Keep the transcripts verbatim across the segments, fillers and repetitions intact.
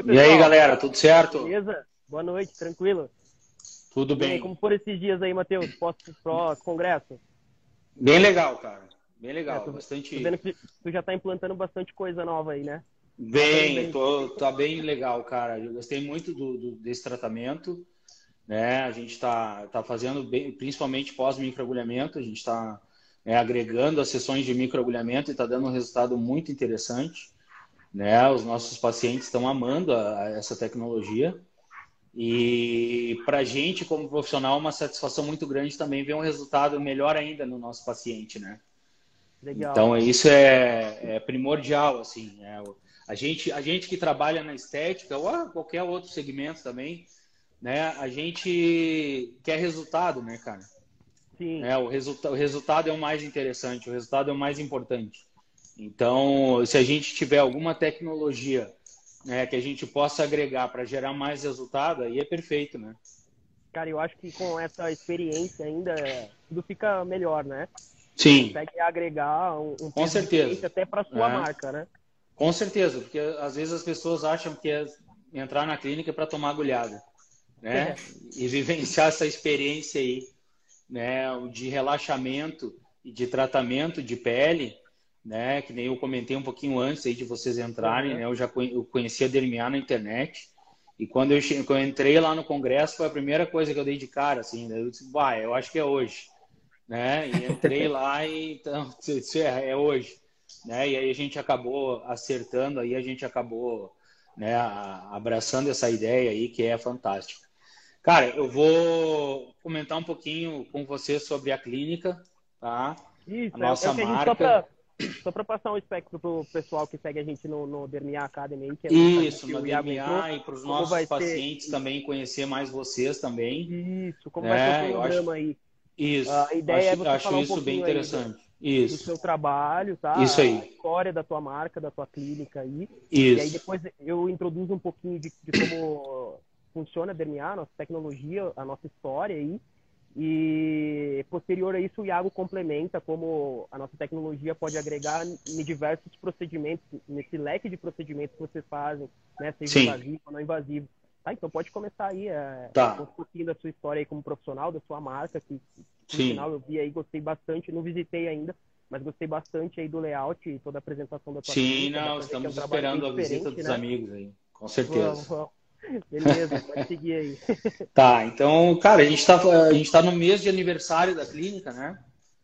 E aí, pessoal? galera, tudo certo? Beleza? Boa noite, tranquilo? Tudo E aí, como bem. foram esses dias aí, Matheus? Pós-congresso? Bem legal, cara. Bem É, legal. tô, tô vendo Bastante. que tu já tá implantando bastante coisa nova aí, né? Parabéns Bem, aí. tô, tá bem legal, cara. Eu gostei muito do, do- desse tratamento, né? A gente tá, tá fazendo bem, principalmente pós-microagulhamento, a gente está agregando as sessões de microagulhamento e está dando um resultado muito interessante, né? Os nossos pacientes estão amando a- a essa tecnologia. E para a gente, como profissional, é uma satisfação muito grande também ver um resultado melhor ainda no nosso paciente, né? Legal. Então, isso é, é primordial, assim. É, o- a gente, a gente que trabalha na estética, ou a qualquer outro segmento também, né? A gente quer resultado, né, cara? Sim. É, o, resulta, o resultado é o mais interessante, o resultado é o mais importante. Então, se a gente tiver alguma tecnologia, né, que a gente possa agregar para gerar mais resultado, aí é perfeito, né? Cara, eu acho que com essa experiência ainda, tudo fica melhor, né? Você Sim, consegue agregar um, um com peso diferente certeza. até para sua É, marca, né? com certeza, porque às vezes as pessoas acham que é entrar na clínica para tomar agulhada, né? E vivenciar essa experiência aí, né, de relaxamento e de tratamento de pele, né, que nem eu comentei um pouquinho antes aí de vocês entrarem, Aham. né, eu já conhe- eu conhecia a Dermiar na internet, e quando eu, che- quando eu entrei lá no congresso, foi a primeira coisa que eu dei de cara, assim, né, eu disse, vai, eu acho que é hoje, né, e entrei lá e, então, isso é, é hoje, né, e aí a gente acabou acertando, aí a gente acabou, né, a- abraçando essa ideia aí, que é fantástica. Cara, eu vou comentar um pouquinho com você sobre a clínica, tá? A Isso, é, é nossa o que a gente, só marca. para só para passar um espectro pro pessoal que segue a gente no, no Dermia Academy aí, que é o Instagram Isso, que no o Iago entrou, D M A e para os como nossos vai ser pacientes também conhecer mais vocês também, isso, como vai ser o né? Eu acho cronograma aí. isso, A ideia é acho, você acho falar um isso bem pouquinho aí do, interessante. do Isso, seu trabalho, isso tá? A aí, história da tua marca, da tua clínica aí. E aí isso. depois eu introduzo um pouquinho de, de como funciona a Dermia, a nossa tecnologia, a nossa história aí. E posterior a isso, o Iago complementa como a nossa tecnologia pode agregar em diversos procedimentos, nesse leque de procedimentos que vocês fazem, né? Seja Sim, invasivo ou não invasivo. Tá, então pode começar aí, é, conta tá, um pouquinho da sua história aí como profissional, da sua marca, que por sim. sinal eu vi aí, gostei bastante, não visitei ainda, mas gostei bastante aí do layout e toda a apresentação da tua Sim, clínica, dá não, pra ver que é um estamos trabalho bem esperando a visita diferente, dos né? amigos aí, com Vamos, certeza. vamos. Beleza, pode seguir aí. Tá, então, cara, a gente está a gente tá no mês de aniversário da clínica, né?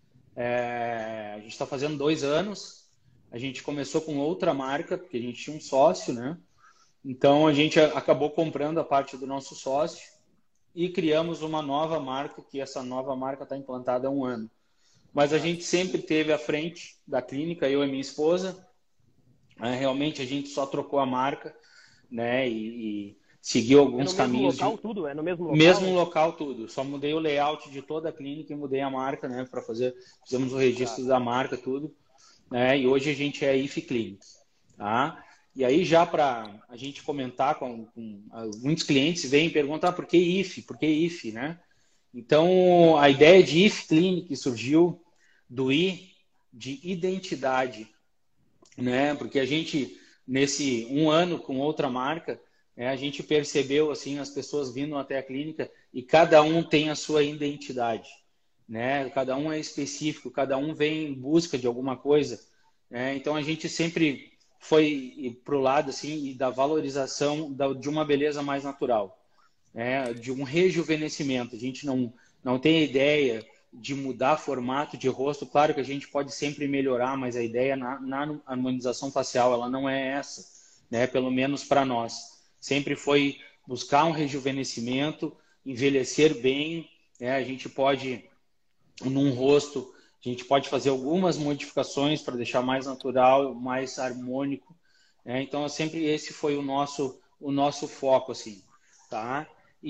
É, a gente está fazendo dois anos. A gente começou com outra marca, porque a gente tinha um sócio, né? Então a gente acabou comprando a parte do nosso sócio e criamos uma nova marca, que essa nova marca está implantada há um ano. Mas a Massa. gente sempre teve à frente da clínica, eu e minha esposa. Né? Realmente a gente só trocou a marca, né? E, e seguiu É no alguns mesmo caminhos local de tudo? É no mesmo mesmo local? local tudo. Só mudei o layout de toda a clínica e mudei a marca, né? Para fazer, fizemos o Tá. registro da marca, tudo, né? E hoje a gente é I F Clinic, tá? E aí já para a gente comentar com, com ah, muitos clientes vêm perguntar por que I F, por que I F, né? Então a ideia de I F Clinic surgiu do I de identidade, né? Porque a gente nesse um ano com outra marca, né, a gente percebeu assim as pessoas vindo até a clínica e cada um tem a sua identidade, né? Cada um é específico, cada um vem em busca de alguma coisa, né? Então a gente sempre foi pro lado assim e da valorização da, de uma beleza mais natural, né, de um rejuvenescimento. A gente não, não tem a ideia de mudar formato de rosto. Claro que a gente pode sempre melhorar, mas a ideia na, na harmonização facial ela não é essa, né? Pelo menos para nós. Sempre foi buscar um rejuvenescimento, envelhecer bem. Né? A gente pode, num rosto, a gente pode fazer algumas modificações para deixar mais natural, mais harmônico. Né? Então, sempre esse foi o nosso, o nosso foco, assim, tá?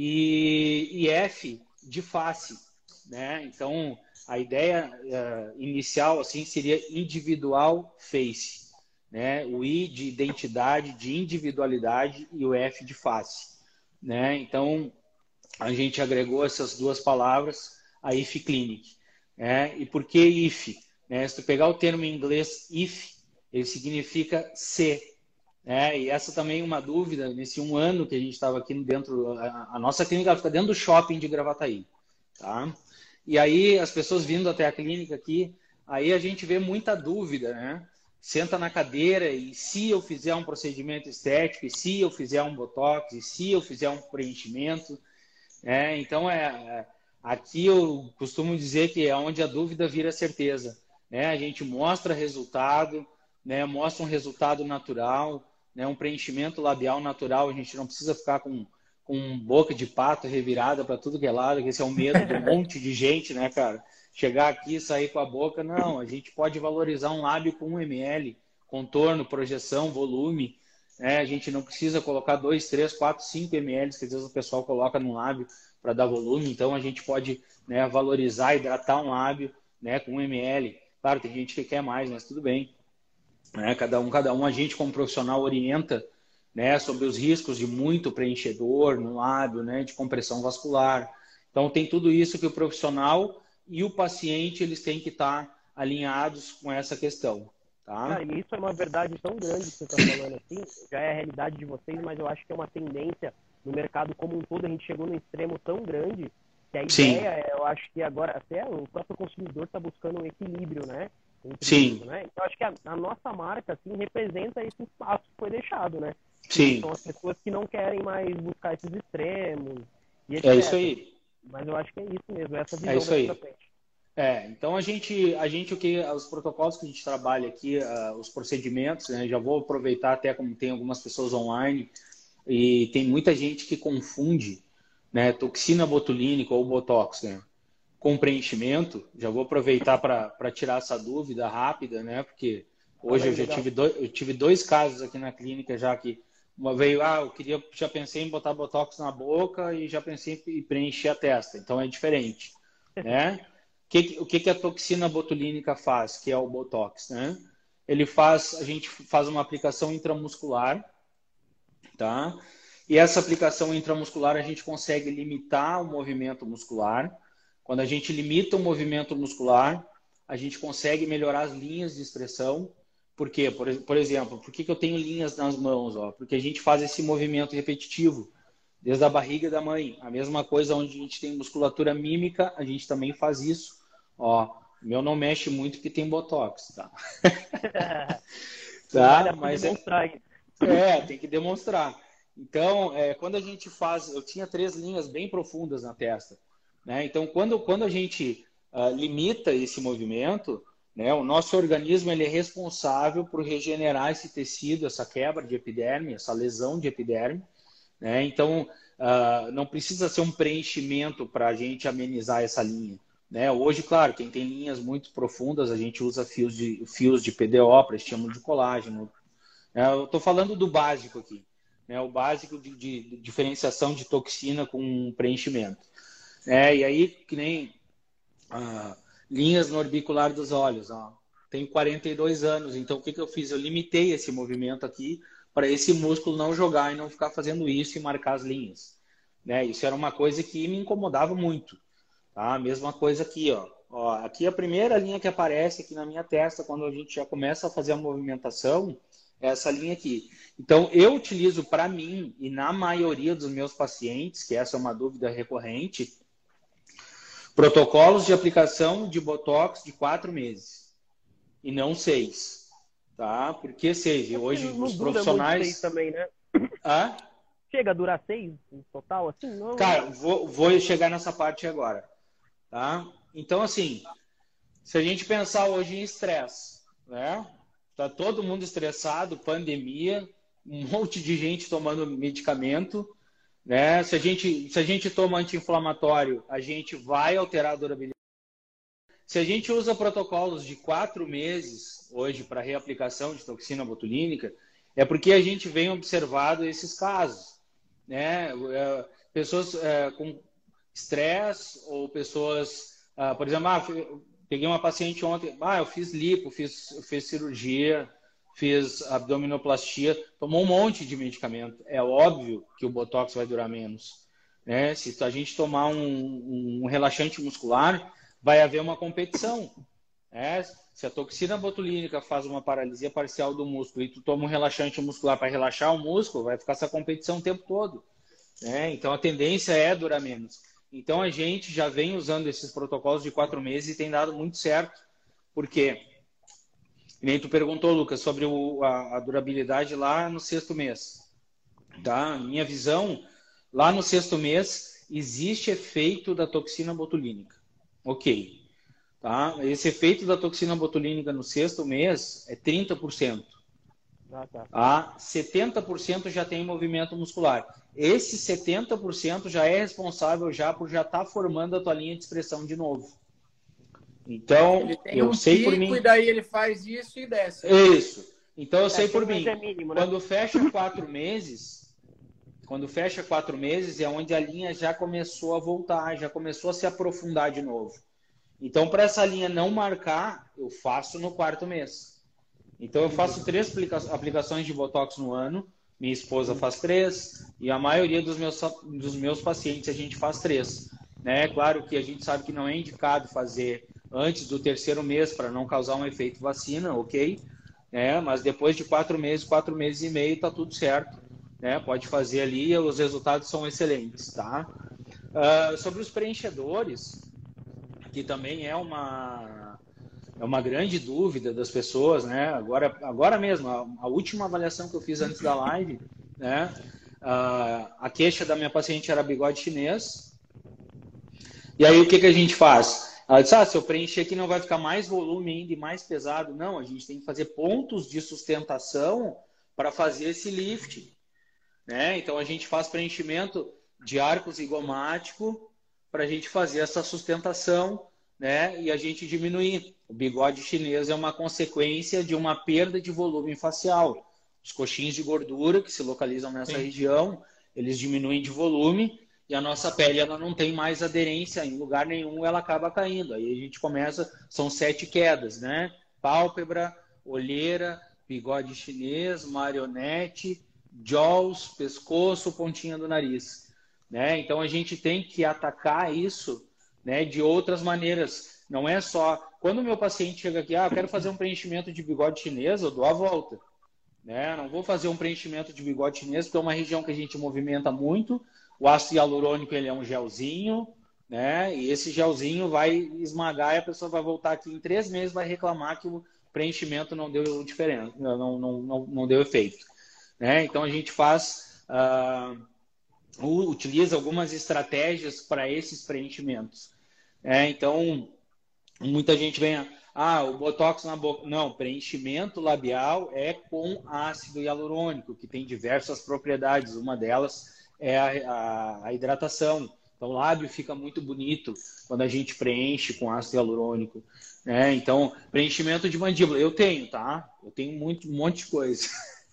E, e F de face, né? Então, a ideia uh, inicial, assim, seria individual face, né? O I de identidade, de individualidade e o F de face, né? Então, a gente agregou essas duas palavras a I F Clinic. Né? E por que I F? Né? Se tu pegar o termo em inglês I F, ele significa se. É, e essa também é uma dúvida, nesse um ano que a gente estava aqui dentro, a, a nossa clínica ela fica dentro do shopping de Gravataí, tá? E aí as pessoas vindo até a clínica aqui, aí a gente vê muita dúvida, né? Senta na cadeira e se eu fizer um procedimento estético, e se eu fizer um botox, e se eu fizer um preenchimento, é, então é, é aqui eu costumo dizer que é onde a dúvida vira certeza, né? A gente mostra resultado, né? Mostra um resultado natural, né? Um preenchimento labial natural, a gente não precisa ficar com, com boca de pato revirada para tudo que é lado, que esse é o medo de um monte de gente, né, cara? Chegar aqui e sair com a boca, não, a gente pode valorizar um lábio com um mililitro, contorno, projeção, volume, né? A gente não precisa colocar dois, três, quatro, cinco mililitros, que às vezes o pessoal coloca no lábio para dar volume, então a gente pode, né, valorizar, hidratar um lábio, né, com um mililitro. Claro, tem gente que quer mais, mas tudo bem. Né? Cada um, cada um, a gente como profissional orienta, né, sobre os riscos de muito preenchedor no lábio, né, de compressão vascular. Então tem tudo isso que o profissional e o paciente eles têm que estar alinhados com essa questão. Tá? Cara, e isso é uma verdade tão grande que você está falando assim, já é a realidade de vocês, mas eu acho que é uma tendência no mercado como um todo, a gente chegou num extremo tão grande que a Sim. ideia, eu acho que agora até o próprio consumidor está buscando um equilíbrio, né? Entre Sim. isso, né? Então, eu acho que a, a nossa marca assim, representa esse espaço que foi deixado, né? Sim. São as pessoas que não querem mais buscar esses extremos e É isso aí. Mas eu acho que é isso mesmo, essa visão É isso aí. daqui pra frente. É, então a gente, a gente o que, os protocolos que a gente trabalha aqui, uh, os procedimentos, né, já vou aproveitar até como tem algumas pessoas online e tem muita gente que confunde, né, toxina botulínica ou botox, né, com preenchimento. Já vou aproveitar para tirar essa dúvida rápida, né, porque hoje eu já tive dois, eu tive dois casos aqui na clínica já que uma veio, ah, eu queria, já pensei em botar botox na boca e já pensei em preencher a testa, então é diferente, né? Que, o que, que a toxina botulínica faz, que é o Botox, né? Ele faz, a gente faz uma aplicação intramuscular, tá? E essa aplicação intramuscular a gente consegue limitar o movimento muscular. Quando a gente limita o movimento muscular, a gente consegue melhorar as linhas de expressão. Por quê? Por, por exemplo, por que, que eu tenho linhas nas mãos? Ó? Porque a gente faz esse movimento repetitivo desde a barriga da mãe. A mesma coisa onde a gente tem musculatura mímica, a gente também faz isso. Ó, meu não mexe muito porque tem botox, tá? Tá, mas é, é, tem que demonstrar. Então, é, quando a gente faz, eu tinha três linhas bem profundas na testa, né? Então, quando, quando a gente uh, limita esse movimento, né, o nosso organismo ele é responsável por regenerar esse tecido, essa quebra de epiderme, essa lesão de epiderme, né? Então, uh, não precisa ser um preenchimento para a gente amenizar essa linha. Né? Hoje, claro, quem tem linhas muito profundas, a gente usa fios de, fios de P D O para estímulo de colágeno. É, eu estou falando do básico aqui, né? O básico de, de, de diferenciação de toxina com preenchimento. É, e aí, que nem ah, linhas no orbicular dos olhos. Ó. Tenho quarenta e dois anos, então o que, que eu fiz? Eu limitei esse movimento aqui para esse músculo não jogar e não ficar fazendo isso e marcar as linhas. Né? Isso era uma coisa que me incomodava muito. Tá? Mesma coisa aqui, ó. Ó, aqui a primeira linha que aparece aqui na minha testa, quando a gente já começa a fazer a movimentação, é essa linha aqui. Então, eu utilizo para mim e na maioria dos meus pacientes, que essa é uma dúvida recorrente, protocolos de aplicação de Botox de quatro meses e não seis. Tá? Porque seja, hoje não os dura profissionais... muito seis também, né? Ah? Chega a durar seis no total, assim? Não, Cara, vou, vou chegar nessa parte agora. Tá? Então, assim, se a gente pensar hoje em estresse, né? Tá todo mundo estressado, pandemia, um monte de gente tomando medicamento, né? Se a gente, se a gente toma anti-inflamatório, a gente vai alterar a durabilidade. Se a gente usa protocolos de quatro meses hoje para reaplicação de toxina botulínica, é porque a gente vem observado esses casos, né? Pessoas é, com estresse ou pessoas, ah, por exemplo, ah, peguei uma paciente ontem, ah, eu fiz lipo, fiz, fiz cirurgia, fiz abdominoplastia, tomou um monte de medicamento. É óbvio que o Botox vai durar menos. Né? Se a gente tomar um, um relaxante muscular, vai haver uma competição. Né? Se a toxina botulínica faz uma paralisia parcial do músculo e tu toma um relaxante muscular para relaxar o músculo, vai ficar essa competição o tempo todo, né? Então a tendência é durar menos. Então a gente já vem usando esses protocolos de quatro meses e tem dado muito certo. Por quê? E nem tu perguntou, Lucas, sobre o, a, a durabilidade lá no sexto mês. Tá? Minha visão, lá no sexto mês, existe efeito da toxina botulínica. Ok. Tá? Esse efeito da toxina botulínica no sexto mês é trinta por cento. Ah, tá. A setenta por cento já tem movimento muscular. Esse setenta por cento já é responsável já por já estar tá formando a tua linha de expressão de novo. Então, ele tem eu um sei pico por mim. E daí ele faz isso e desce. Isso. Então, eu sei É, por seis mim. meses é mínimo, né? Quando fecha quatro meses, quando fecha quatro meses é onde a linha já começou a voltar, já começou a se aprofundar de novo. Então, para essa linha não marcar, eu faço no quarto mês. Então, eu faço três aplicações de Botox no ano. Minha esposa faz três. E a maioria dos meus, dos meus pacientes, a gente faz três. Né? Claro que a gente sabe que não é indicado fazer antes do terceiro mês para não causar um efeito vacina, ok? É, mas depois de quatro meses, quatro meses e meio, tá tudo certo. Né? Pode fazer ali e os resultados são excelentes. Tá? Uh, sobre os preenchedores, que também é uma, é uma grande dúvida das pessoas, né? Agora, agora mesmo, a, a última avaliação que eu fiz antes da live, né? Uh, a queixa da minha paciente era bigode chinês. E aí, o que, que a gente faz? Ela disse, ah, se eu preencher aqui não vai ficar mais volume ainda e mais pesado. Não, a gente tem que fazer pontos de sustentação para fazer esse lift. Né? Então, a gente faz preenchimento de arco zigomático para a gente fazer essa sustentação, né? E a gente diminuir. O bigode chinês é uma consequência de uma perda de volume facial. Os coxins de gordura que se localizam nessa Sim. região, eles diminuem de volume e a nossa pele ela não tem mais aderência em lugar nenhum, ela acaba caindo. Aí a gente começa, são sete quedas, né? Pálpebra, olheira, bigode chinês, marionete, jaws, pescoço, pontinha do nariz. Né? Então a gente tem que atacar isso, né, de outras maneiras. Não é só... Quando o meu paciente chega aqui, ah, eu quero fazer um preenchimento de bigode chinês, eu dou a volta. Né? Não vou fazer um preenchimento de bigode chinês, porque é uma região que a gente movimenta muito. O ácido hialurônico ele é um gelzinho, né? E esse gelzinho vai esmagar e a pessoa vai voltar aqui em três meses vai reclamar que o preenchimento não deu diferença, não, não, não, não deu efeito. Né? Então a gente faz... Uh... utiliza algumas estratégias para esses preenchimentos. É, então, muita gente vem, ah, o Botox na boca. Não, preenchimento labial é com ácido hialurônico, que tem diversas propriedades. Uma delas é a, a, a hidratação. Então, o lábio fica muito bonito quando a gente preenche com ácido hialurônico. Né? Então, preenchimento de mandíbula. Eu tenho, tá? Eu tenho muito, um monte de coisa.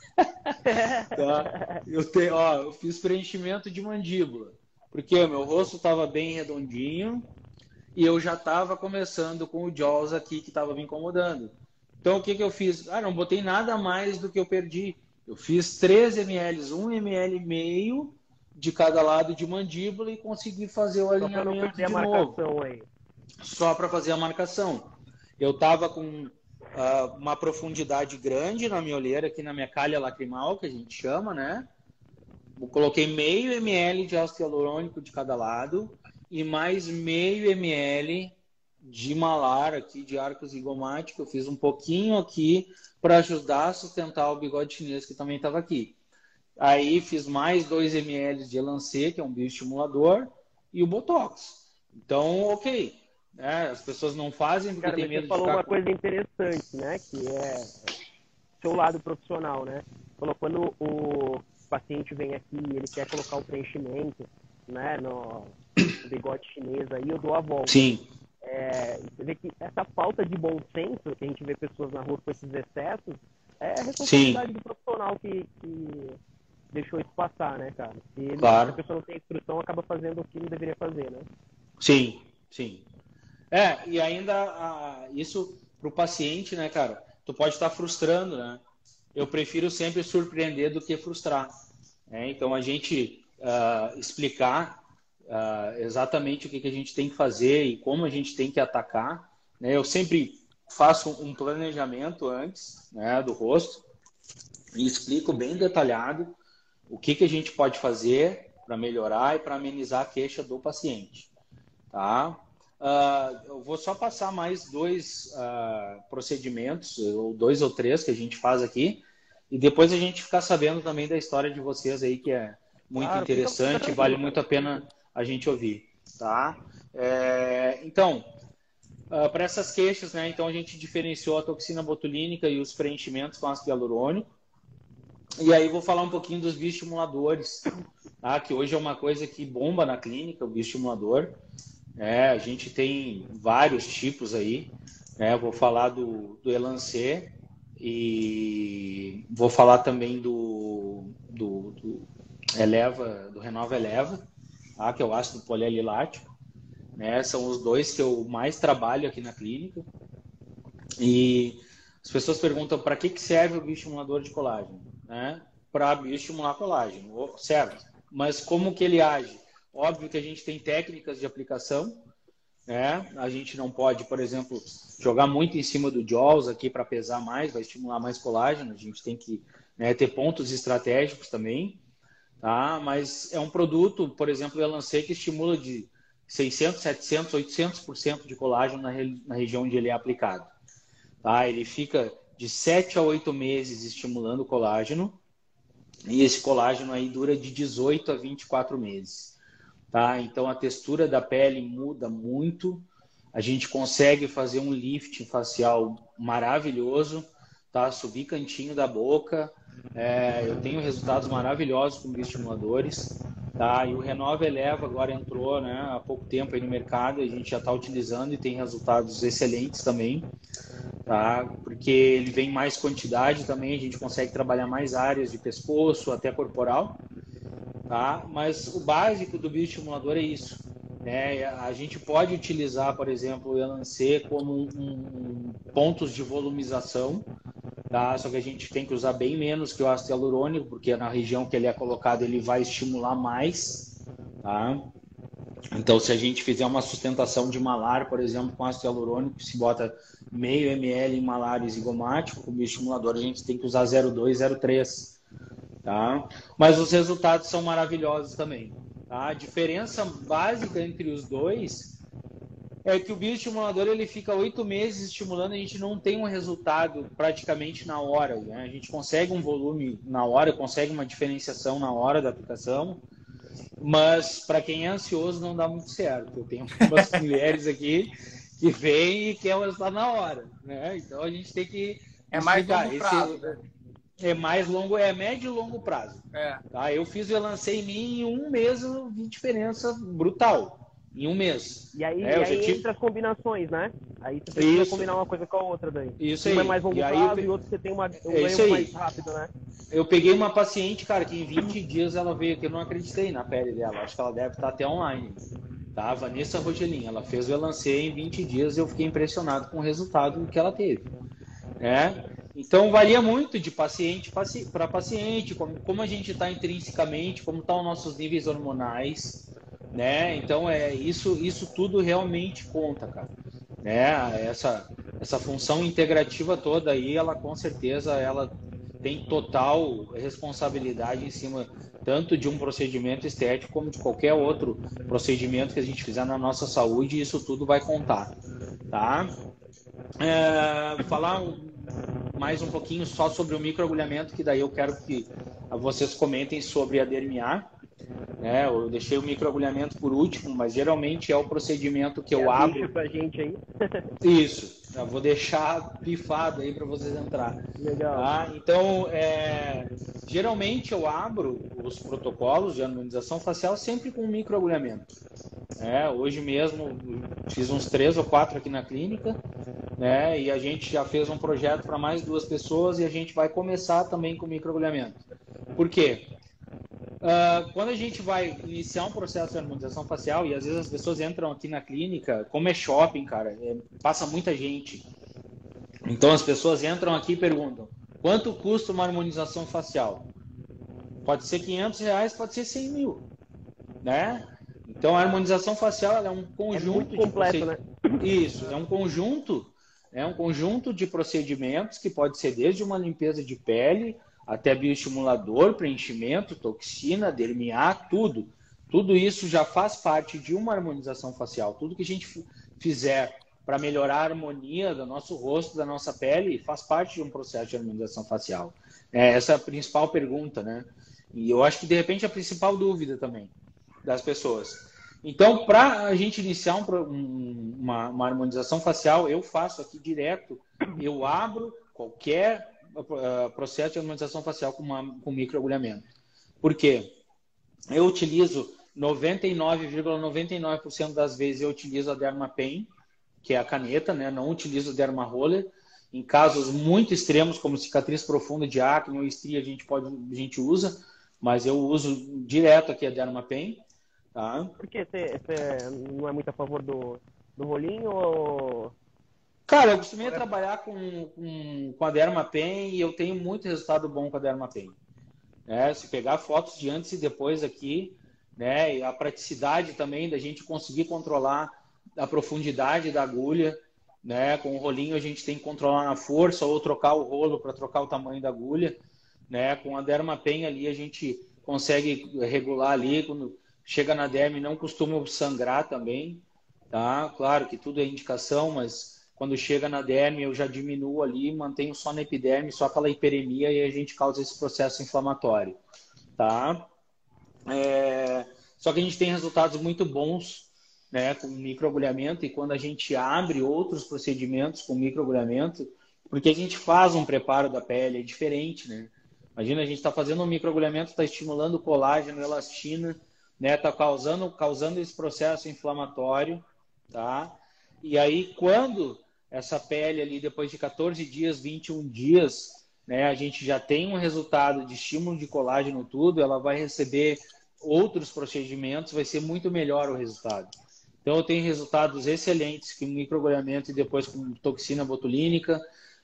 Tá? Eu, tenho, ó, eu fiz preenchimento de mandíbula, porque o meu rosto estava bem redondinho e eu já estava começando com o jaws aqui que estava me incomodando. Então o que, que eu fiz? Ah, não botei nada mais do que eu perdi. Eu fiz três mililitros, um mililitro e meio de cada lado de mandíbula e consegui fazer o alinhamento de novo. Aí. Só para fazer a marcação. Eu estava com Uh, uma profundidade grande na minha olheira, aqui na minha calha lacrimal, que a gente chama, né? Eu coloquei meio ml de ácido hialurônico de cada lado e mais meio ml de malar aqui, de arco zigomático. Eu fiz um pouquinho aqui para ajudar a sustentar o bigode chinês que também estava aqui. Aí fiz mais dois mililitros de Elancê, que é um bioestimulador, e o Botox. Então, ok. É, as pessoas não fazem porque Cara, tem medo você falou de ficar... uma coisa interessante, né? Que é seu lado profissional, né? Falou quando o paciente vem aqui e ele quer colocar o preenchimento, né? No, no bigode chinês aí, eu dou a volta. Sim. É, você vê que essa falta de bom senso que a gente vê pessoas na rua com esses excessos é a responsabilidade Sim. do profissional que, que deixou isso passar, né, cara? Se ele, claro. a pessoa não tem instrução, acaba fazendo o que não deveria fazer, né? Sim, sim. É, e ainda a, isso para o paciente, né, cara? Tu pode estar frustrando, né? Eu prefiro sempre surpreender do que frustrar. Né? Então, a gente uh, explicar uh, exatamente o que, que a gente tem que fazer e como a gente tem que atacar. Né? Eu sempre faço um planejamento antes, né, do rosto e explico bem detalhado o que, que a gente pode fazer para melhorar e para amenizar a queixa do paciente. Tá? Uh, eu vou só passar mais dois uh, procedimentos, ou dois ou três que a gente faz aqui, e depois a gente ficar sabendo também da história de vocês aí, que é muito claro, interessante e vale muito a pena a gente ouvir. Tá? É, então, uh, para essas queixas, né, então a gente diferenciou a toxina botulínica e os preenchimentos com ácido hialurônico. E aí vou falar um pouquinho dos bioestimuladores, tá? Que hoje é uma coisa que bomba na clínica, o bioestimulador. É, a gente tem vários tipos aí, né? Vou falar do, do Elancê e vou falar também do, do, do Eleva, do Renova Eleva, tá? Que é o ácido polialilático, né? São os dois que eu mais trabalho aqui na clínica. E as pessoas perguntam para que, que serve o bioestimulador de colágeno, né? Para bioestimular colágeno, certo? Mas como que ele age? Óbvio que a gente tem técnicas de aplicação, né? A gente não pode, por exemplo, jogar muito em cima do Jaws aqui para pesar mais, vai estimular mais colágeno. A gente tem que, né, ter pontos estratégicos também, tá? Mas é um produto, por exemplo, o Elancê, que estimula de seiscentos, setecentos, oitocentos por cento de colágeno na, re... na região onde ele é aplicado. Tá? Ele fica de sete a oito meses estimulando o colágeno, e esse colágeno aí dura de dezoito a vinte e quatro meses. Tá? Então a textura da pele muda muito, a gente consegue fazer um lifting facial maravilhoso, tá? Subir cantinho da boca, é, eu tenho resultados maravilhosos com bioestimuladores, tá? E o Renova Eleva agora entrou, né, há pouco tempo aí no mercado, a gente já está utilizando e tem resultados excelentes também, tá? Porque ele vem mais quantidade também, a gente consegue trabalhar mais áreas de pescoço até corporal. Tá? Mas o básico do bioestimulador é isso, né? A gente pode utilizar, por exemplo, o Elancê como um, um, pontos de volumização, tá? Só que a gente tem que usar bem menos que o ácido hialurônico, porque na região que ele é colocado ele vai estimular mais, tá? Então, se a gente fizer uma sustentação de malar, por exemplo, com ácido hialurônico, se bota meio ml em malar zigomático, com o bioestimulador a gente tem que usar zero vírgula dois, zero vírgula três. Tá? Mas os resultados são maravilhosos também. Tá? A diferença básica entre os dois é que o bioestimulador ele fica oito meses estimulando, a gente não tem um resultado praticamente na hora, né? A gente consegue um volume na hora, consegue uma diferenciação na hora da aplicação, mas para quem é ansioso não dá muito certo. Eu tenho algumas mulheres aqui que vêm e querem o resultado na hora, né? Então a gente tem que é mais explicar. longo prazo, Esse... né? É mais longo, é médio e longo prazo. É. Tá? Eu fiz o Elancê em mim em um mês, eu vi diferença brutal. Em um mês. E aí, é, e aí tive... entra as combinações, né? Aí você precisa isso. combinar uma coisa com a outra daí. Isso um aí. é mais longo e prazo aí, e outro você tem uma, um é ganho mais rápido, né? Eu peguei uma paciente, cara, que em vinte dias ela veio aqui, eu não acreditei na pele dela. Acho que ela deve estar até online. Tá? Vanessa Rogelin, ela fez o Elancê em vinte dias e eu fiquei impressionado com o resultado que ela teve. É? Então varia muito de paciente para paciente, como, como a gente está intrinsecamente, como estão os nossos níveis hormonais, né? Então é isso, isso tudo realmente conta, cara. Né? Essa, essa função integrativa toda aí, ela com certeza ela tem total responsabilidade em cima tanto de um procedimento estético como de qualquer outro procedimento que a gente fizer na nossa saúde, isso tudo vai contar, tá? É, falar mais um pouquinho só sobre o microagulhamento, que daí eu quero que vocês comentem sobre a Dermiar. Né? Eu deixei o microagulhamento por último, mas geralmente é o procedimento que eu é, abro. Pra gente aí. Isso, eu vou deixar pifado aí para vocês entrar. Legal. Tá? Então, é, geralmente eu abro os protocolos de harmonização facial sempre com microagulhamento. É, hoje mesmo fiz uns três ou quatro aqui na clínica, né? E a gente já fez um projeto para mais duas pessoas e a gente vai começar também com microagulhamento. Por quê? Uh, quando a gente vai iniciar um processo de harmonização facial, e às vezes as pessoas entram aqui na clínica, como é shopping, cara, é, passa muita gente. Então as pessoas entram aqui e perguntam, quanto custa uma harmonização facial? Pode ser quinhentos reais, pode ser cem mil, né? Então a harmonização facial ela é um conjunto é muito completo, de... né? Isso, é um conjunto É um conjunto de procedimentos que pode ser desde uma limpeza de pele até bioestimulador, preenchimento, toxina, dermiar, tudo. Tudo isso já faz parte de uma harmonização facial. Tudo que a gente fizer para melhorar a harmonia do nosso rosto, da nossa pele, faz parte de um processo de harmonização facial. É, essa é a principal pergunta, né? E eu acho que, de repente, a principal dúvida também das pessoas. Então, para a gente iniciar um, um, uma, uma harmonização facial, eu faço aqui direto, eu abro qualquer uh, processo de harmonização facial com, uma, com microagulhamento. Por quê? Eu utilizo noventa e nove vírgula noventa e nove por cento das vezes eu utilizo a Dermapen, que é a caneta, né? Não utilizo o Derma Roller. Em casos muito extremos, como cicatriz profunda de acne ou estria, a gente, pode, a gente usa, mas eu uso direto aqui a Dermapen. Tá? Por que você não é muito a favor do, do rolinho? Ou... Cara, eu costumei é. trabalhar com, com, com a Dermapen e eu tenho muito resultado bom com a Dermapen. É, se pegar fotos de antes e depois aqui, né, e a praticidade também da gente conseguir controlar a profundidade da agulha, né, com o rolinho a gente tem que controlar na força ou trocar o rolo para trocar o tamanho da agulha, né, com a Dermapen ali a gente consegue regular ali, quando chega na derme não costuma sangrar também, tá? Claro que tudo é indicação, mas quando chega na derme eu já diminuo ali, mantenho só na epiderme, só aquela hiperemia e a gente causa esse processo inflamatório, tá? É... Só que a gente tem resultados muito bons, né, com microagulhamento, e quando a gente abre outros procedimentos com microagulhamento, porque a gente faz um preparo da pele, é diferente, né? Imagina, a gente está fazendo um microagulhamento, está estimulando o colágeno, elastina, né, tá causando, causando esse processo inflamatório, tá? E aí, quando essa pele ali, depois de quatorze dias, vinte e um dias, né, a gente já tem um resultado de estímulo de colágeno tudo, ela vai receber outros procedimentos, vai ser muito melhor o resultado. Então, eu tenho resultados excelentes com microagulhamento e depois com toxina botulínica.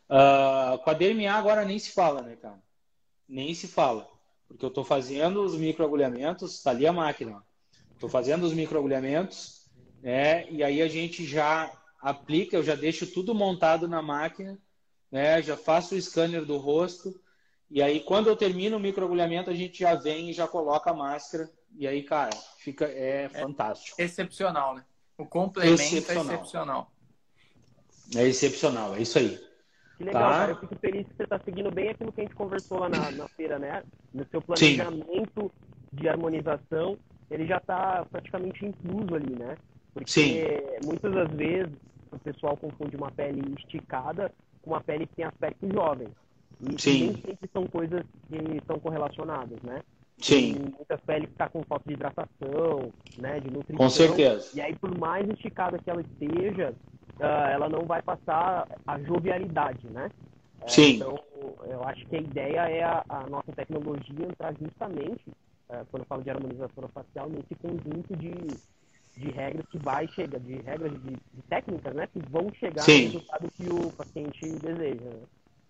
Uh, com a D M A agora nem se fala, né, cara? Nem se fala. Porque eu estou fazendo os microagulhamentos, está ali a máquina. Estou fazendo os microagulhamentos, né, e aí a gente já aplica, eu já deixo tudo montado na máquina, né, já faço o scanner do rosto, e aí quando eu termino o microagulhamento, a gente já vem e já coloca a máscara, e aí, cara, fica, é fantástico. É excepcional, né? O complemento excepcional. é excepcional. É excepcional, é isso aí. Que legal, tá? cara. Eu fico feliz que você está seguindo bem aquilo que a gente conversou lá na, na feira, né? No seu planejamento Sim. de harmonização, ele já está praticamente incluso ali, né? Porque Sim. muitas das vezes o pessoal confunde uma pele esticada com uma pele que tem aspecto jovem. E Sim. nem sempre são coisas que estão correlacionadas, né? Sim. Tem muitas peles que estão com falta de hidratação, né? De nutrição. Com certeza. E aí, por mais esticada que ela esteja, Uh, ela não vai passar a jovialidade, né? Uh, Sim. Então, eu acho que a ideia é a, a nossa tecnologia entrar justamente, uh, quando eu falo de harmonização facial, nesse conjunto de, de regras que vai chegar, de regras de, de técnicas, né? Que vão chegar Sim. no resultado que o paciente deseja. Né?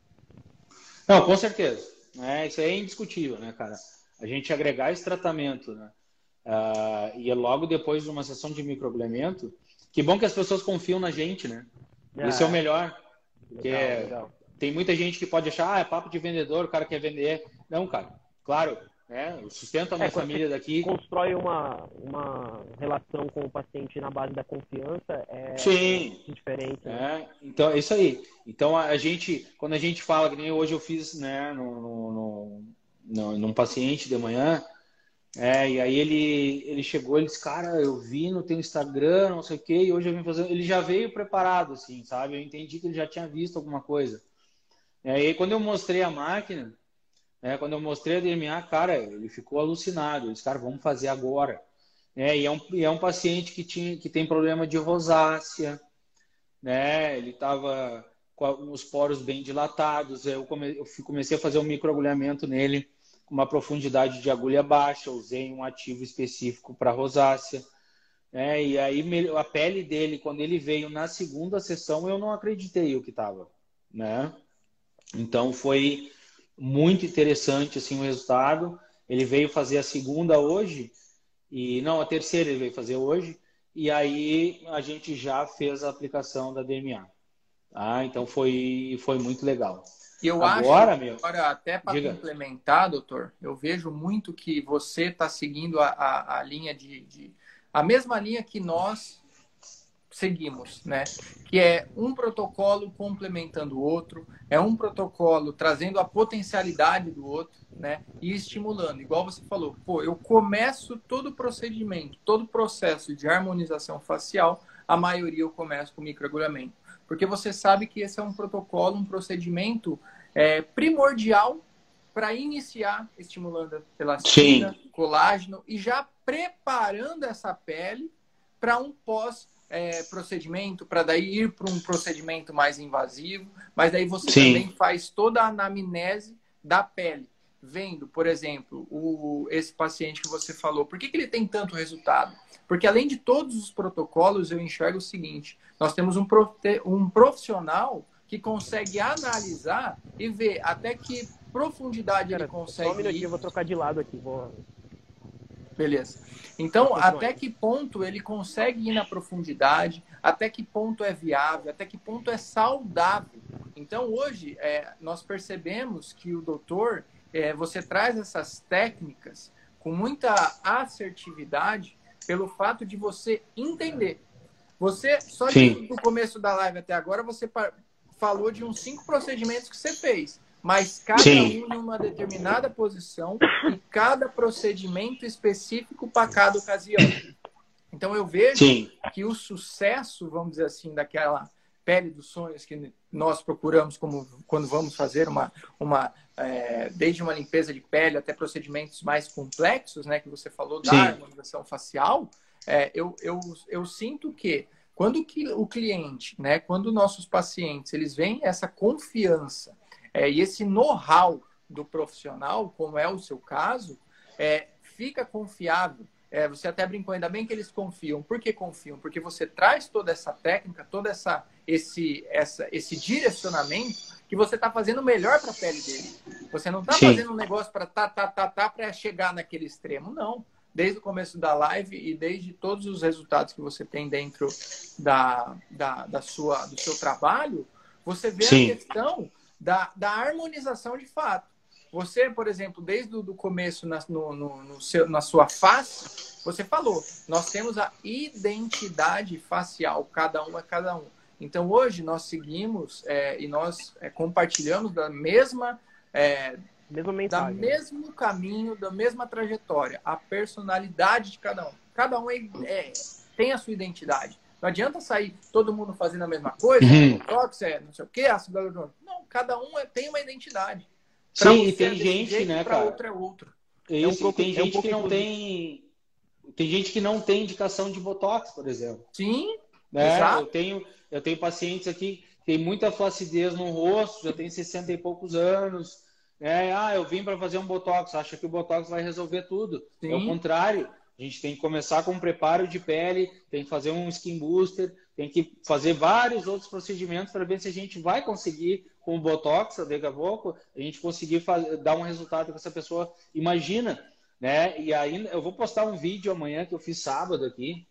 Não, com certeza. É, isso aí é indiscutível, né, cara? A gente agregar esse tratamento, né? Uh, e logo depois de uma sessão de microagulhamento, que bom que as pessoas confiam na gente, né? É. Isso é o melhor. Porque legal, legal. Tem muita gente que pode achar, ah, é papo de vendedor, o cara quer vender. Não, cara. Claro, né? Eu sustento a minha é, família daqui. Constrói uma, uma relação com o paciente na base da confiança, é, Sim. é diferente. É. Né? Então, é isso aí. Então, a gente, quando a gente fala, que nem hoje eu fiz, né, no, no, no, no, num paciente de manhã, É, e aí ele, ele chegou, ele disse, cara, eu vi no teu Instagram, não sei o quê, e hoje eu vim fazer... Ele já veio preparado, assim, sabe? Eu entendi que ele já tinha visto alguma coisa. E aí, quando eu mostrei a máquina, né, quando eu mostrei a D M A, cara, ele ficou alucinado. Ele disse, cara, vamos fazer agora. É, e é um, e é um paciente que, tinha, que tem problema de rosácea, né? Ele estava com os poros bem dilatados. Eu, come, eu comecei a fazer um microagulhamento nele, com uma profundidade de agulha baixa, usei um ativo específico para rosácea. É, e aí a pele dele, quando ele veio na segunda sessão, eu não acreditei o que estava. Né? Então foi muito interessante assim, o resultado. Ele veio fazer a segunda hoje, e não, a terceira ele veio fazer hoje, e aí a gente já fez a aplicação da D M A. Ah, então foi, foi muito legal. E eu Agora, acho, meu, agora, até para diga. complementar, doutor, eu vejo muito que você está seguindo a, a, a linha de, de. A mesma linha que nós seguimos, né? Que é um protocolo complementando o outro, é um protocolo trazendo a potencialidade do outro, né? E estimulando, igual você falou, pô, eu começo todo o procedimento, todo o processo de harmonização facial, a maioria eu começo com microagulhamento. Porque você sabe que esse é um protocolo, um procedimento é, primordial para iniciar estimulando elastina, Sim. colágeno e já preparando essa pele para um pós É, procedimento, para daí ir para um procedimento mais invasivo, mas daí você Sim. também faz toda a anamnese da pele, vendo, por exemplo, o, esse paciente que você falou, por que, que ele tem tanto resultado? Porque além de todos os protocolos, eu enxergo o seguinte, nós temos um, profe, um profissional que consegue analisar e ver até que profundidade Cara, ele consegue só um minutinho, ir. eu vou trocar de lado aqui. Vou... Beleza. Então, Pode continuar até aí. que ponto ele consegue ir na profundidade, até que ponto é viável, até que ponto é saudável. Então, hoje, é, nós percebemos que o doutor, é, você traz essas técnicas com muita assertividade pelo fato de você entender. Você, só de, Sim. do começo da live até agora, você falou de uns cinco procedimentos que você fez. Mas cada Sim. um numa determinada posição e cada procedimento específico para cada ocasião. Então eu vejo Sim. que o sucesso, vamos dizer assim, daquela pele dos sonhos que nós procuramos como quando vamos fazer uma, uma é, desde uma limpeza de pele até procedimentos mais complexos, né, que você falou da Sim. harmonização facial, é, eu, eu, eu sinto que quando que o cliente, né, quando nossos pacientes, eles veem essa confiança É, e esse know-how do profissional, como é o seu caso, é, fica confiável. É, você até brincou, ainda bem que eles confiam. Por que confiam? Porque você traz toda essa técnica, todo essa, esse, essa, esse direcionamento que você está fazendo o melhor para a pele dele. Você não está fazendo um negócio para tá, tá, tá, tá, para chegar naquele extremo, não. Desde o começo da live e desde todos os resultados que você tem dentro da, da, da sua, do seu trabalho, você vê Sim. a questão Da, da harmonização de fato. Você, por exemplo, desde o do começo na, no, no, no seu, na sua face, você falou, nós temos a identidade facial, cada um é cada um. Então, hoje, nós seguimos é, e nós é, compartilhamos da mesma, é, Mesma da mensagem. mesmo caminho, da mesma trajetória, a personalidade de cada um. Cada um é, é, tem a sua identidade. Não adianta sair todo mundo fazendo a mesma coisa, Uhum. botox, é não sei o quê, ácido hialurônico. Não, cada um é, tem uma identidade. Pra Sim, você e tem é desse gente, jeito, né, pra cara? outro é outro. Isso, É um e pouco- tem é um gente pouco que não inclusive. tem. Tem gente que não tem indicação de botox, por exemplo. Sim, Né? exato. Eu tenho, eu tenho pacientes aqui que tem muita flacidez no rosto, já tem sessenta e poucos anos. Né? Ah, eu vim para fazer um botox, acha que o botox vai resolver tudo. Sim. É o contrário. A gente tem que começar com um preparo de pele, tem que fazer um skin booster, tem que fazer vários outros procedimentos para ver se a gente vai conseguir, com o botox, daqui a pouco, a gente conseguir fazer, dar um resultado que essa pessoa imagina. Né? E ainda eu vou postar um vídeo amanhã que eu fiz sábado aqui,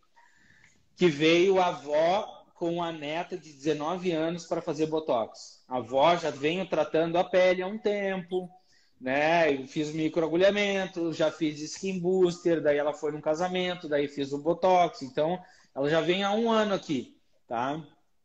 que veio a avó com a neta de dezenove anos para fazer botox. A avó já vem tratando a pele há um tempo, né? Eu fiz microagulhamento, já fiz skin booster, daí ela foi num casamento, daí fiz o botox. Então, ela já vem há um ano aqui, tá?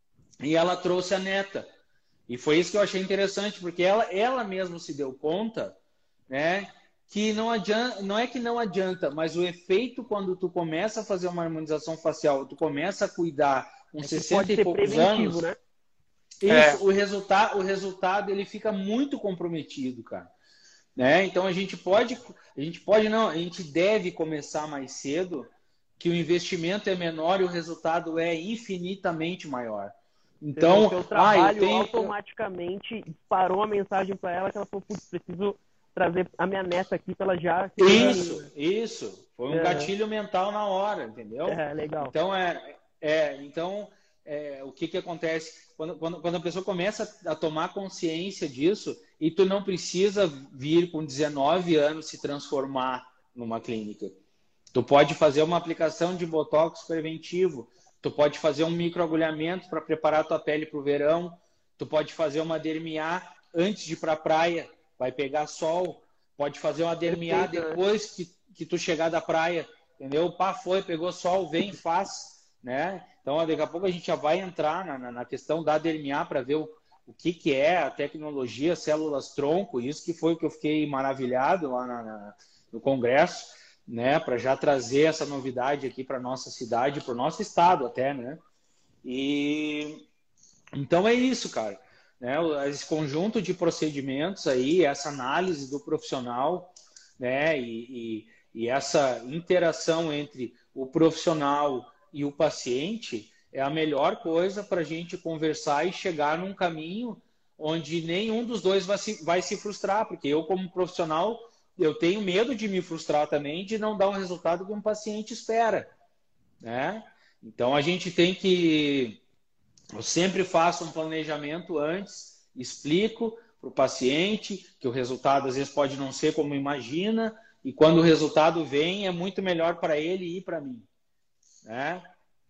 E ela trouxe a neta. E foi isso que eu achei interessante, porque ela, ela mesma se deu conta, né? Que não adianta, não é que não adianta, mas o efeito quando tu começa a fazer uma harmonização facial, tu começa a cuidar com É que sessenta pode e ser poucos preventivo, anos, né? isso, É. o resultado, o resultado ele fica muito comprometido, cara. Né? Então a gente pode, a gente pode não, a gente deve começar mais cedo, que o investimento é menor e o resultado é infinitamente maior. Então, o seu ah, trabalho eu tenho automaticamente disparou uma mensagem para ela que ela falou, putz, preciso trazer a minha neta aqui para ela já... Isso, isso. Foi um É. gatilho mental na hora, entendeu? É, legal. Então, é, é, então é, o que, que acontece? Quando, quando, quando a pessoa começa a tomar consciência disso, e tu não precisa vir com dezenove anos se transformar numa clínica. Tu pode fazer uma aplicação de botox preventivo, tu pode fazer um microagulhamento para preparar a tua pele para o verão, tu pode fazer uma dermiar antes de ir para a praia, vai pegar sol, pode fazer uma dermiar depois que, que tu chegar da praia, entendeu? Pá, foi, pegou sol, vem, faz, né? Então, daqui a pouco a gente já vai entrar na, na, na questão da dermiar para ver o, o que, que é a tecnologia, células tronco, isso que foi o que eu fiquei maravilhado lá na, na, no congresso, né? Para já trazer essa novidade aqui para nossa cidade, para o nosso estado até, né? E então é isso, cara. Né? Esse conjunto de procedimentos aí, essa análise do profissional, né? E, e, e essa interação entre o profissional e o paciente é a melhor coisa para a gente conversar e chegar num caminho onde nenhum dos dois vai se, vai se frustrar, porque eu, como profissional, eu tenho medo de me frustrar também, de não dar o resultado que um paciente espera, né? Então, a gente tem que... Eu sempre faço um planejamento antes, explico para o paciente que o resultado às vezes pode não ser como imagina, e quando o resultado vem, é muito melhor para ele e para mim, né?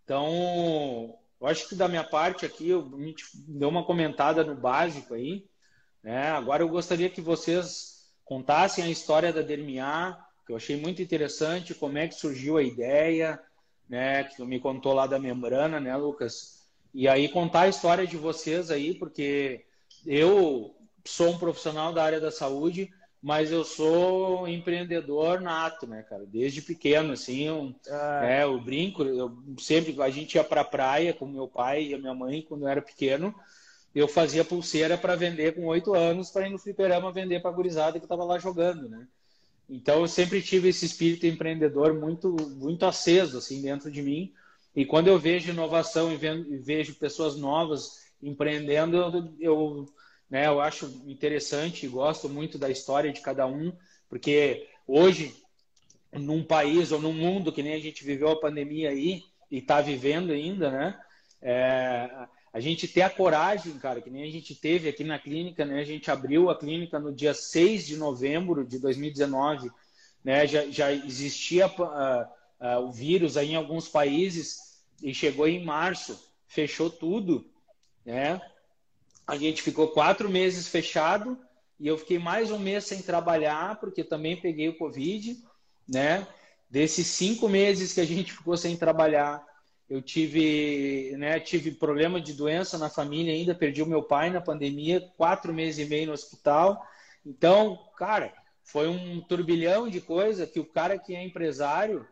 Então, eu acho que da minha parte aqui, eu me deu uma comentada no básico aí, né? Agora eu gostaria que vocês contassem a história da Dermiar, que eu achei muito interessante, como é que surgiu a ideia, né? Que tu me contou lá da membrana, né, Lucas? E aí contar a história de vocês aí, porque eu sou um profissional da área da saúde, mas eu sou empreendedor nato, né, cara? Desde pequeno, assim, eu, Ah, é, eu brinco, eu sempre, a gente ia pra praia com meu pai e a minha mãe quando eu era pequeno, eu fazia pulseira para vender com oito anos, para ir no fliperama vender para a gurizada que estava lá jogando, né? Então eu sempre tive esse espírito empreendedor muito, muito aceso, assim, dentro de mim. E quando eu vejo inovação e vejo pessoas novas empreendendo, eu, eu, né, eu acho interessante e gosto muito da história de cada um, porque hoje, num país ou num mundo que nem a gente viveu a pandemia aí, e está vivendo ainda, né? É, a gente ter a coragem, cara, que nem a gente teve aqui na clínica, né? A gente abriu a clínica no dia seis de novembro de dois mil e dezenove, né? Já, já existia... Uh, Uh, o vírus aí em alguns países e chegou em março, fechou tudo, né? A gente ficou quatro meses fechado e eu fiquei mais um mês sem trabalhar porque também peguei o Covid, né? Desses cinco meses que a gente ficou sem trabalhar, eu tive, né, tive problema de doença na família ainda, perdi o meu pai na pandemia, quatro meses e meio no hospital. Então, cara, foi um turbilhão de coisa que o cara que é empresário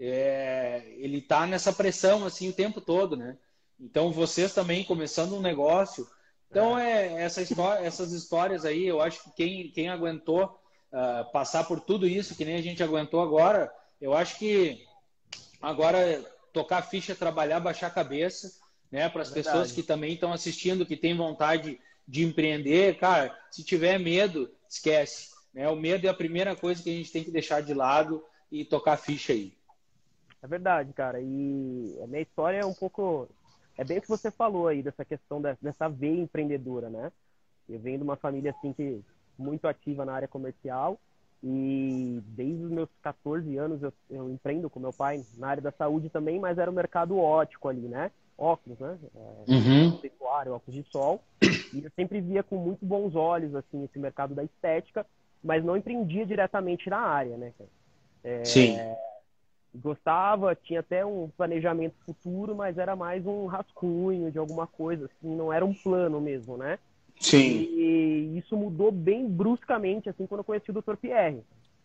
É, ele tá nessa pressão assim o tempo todo, né? Então vocês também começando um negócio, então é essa história, essas histórias aí, eu acho que quem, quem aguentou uh, passar por tudo isso, que nem a gente aguentou agora, eu acho que agora tocar ficha, trabalhar, baixar a cabeça, né? Para as pessoas que também estão assistindo, que têm vontade de empreender, cara, se tiver medo, esquece, né? O medo é a primeira coisa que a gente tem que deixar de lado e tocar ficha aí. é verdade, cara. E a minha história é um pouco... É bem o que você falou aí, dessa questão dessa veia empreendedora, né? Eu venho de uma família, assim, que muito ativa na área comercial e desde os meus quatorze anos eu, eu empreendo com meu pai na área da saúde também, mas era o mercado óptico ali, né? Óculos, né? É, Uhum. pecuário, óculos de sol. E eu sempre via com muito bons olhos, assim, esse mercado da estética, mas não empreendia diretamente na área, né? É... Sim. Gostava, tinha até um planejamento futuro, mas era mais um rascunho de alguma coisa, assim, não era um plano mesmo, né? Sim. E isso mudou bem bruscamente, assim, quando eu conheci o doutor Pierre.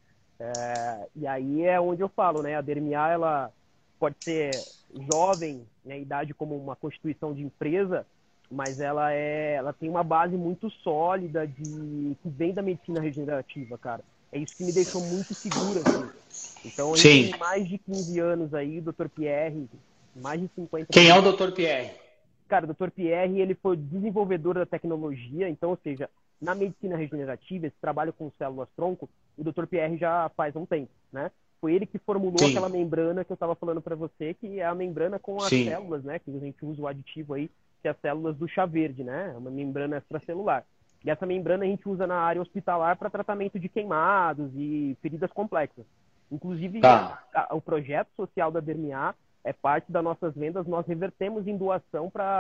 É, e aí é onde eu falo, né? A Dermiar, ela pode ser jovem, né, idade como uma constituição de empresa, mas ela, é, ela tem uma base muito sólida de, que vem da medicina regenerativa, cara. É isso que me deixou muito seguro, assim. Então, a gente tem mais de quinze anos aí, o doutor Pierre, mais de cinquenta... Quem é o doutor Pierre? Cara, o doutor Pierre, ele foi desenvolvedor da tecnologia, então, ou seja, na medicina regenerativa, esse trabalho com células-tronco, o doutor Pierre já faz um tempo, né? Foi ele que formulou Sim. aquela membrana que eu estava falando para você, que é a membrana com as Sim. células, né? Que a gente usa o aditivo aí, que é as células do chá verde, né? É uma membrana extracelular. E essa membrana a gente usa na área hospitalar para tratamento de queimados e feridas complexas. Inclusive, tá. a, a, o projeto social da Dermiar é parte das nossas vendas, nós revertemos em doação para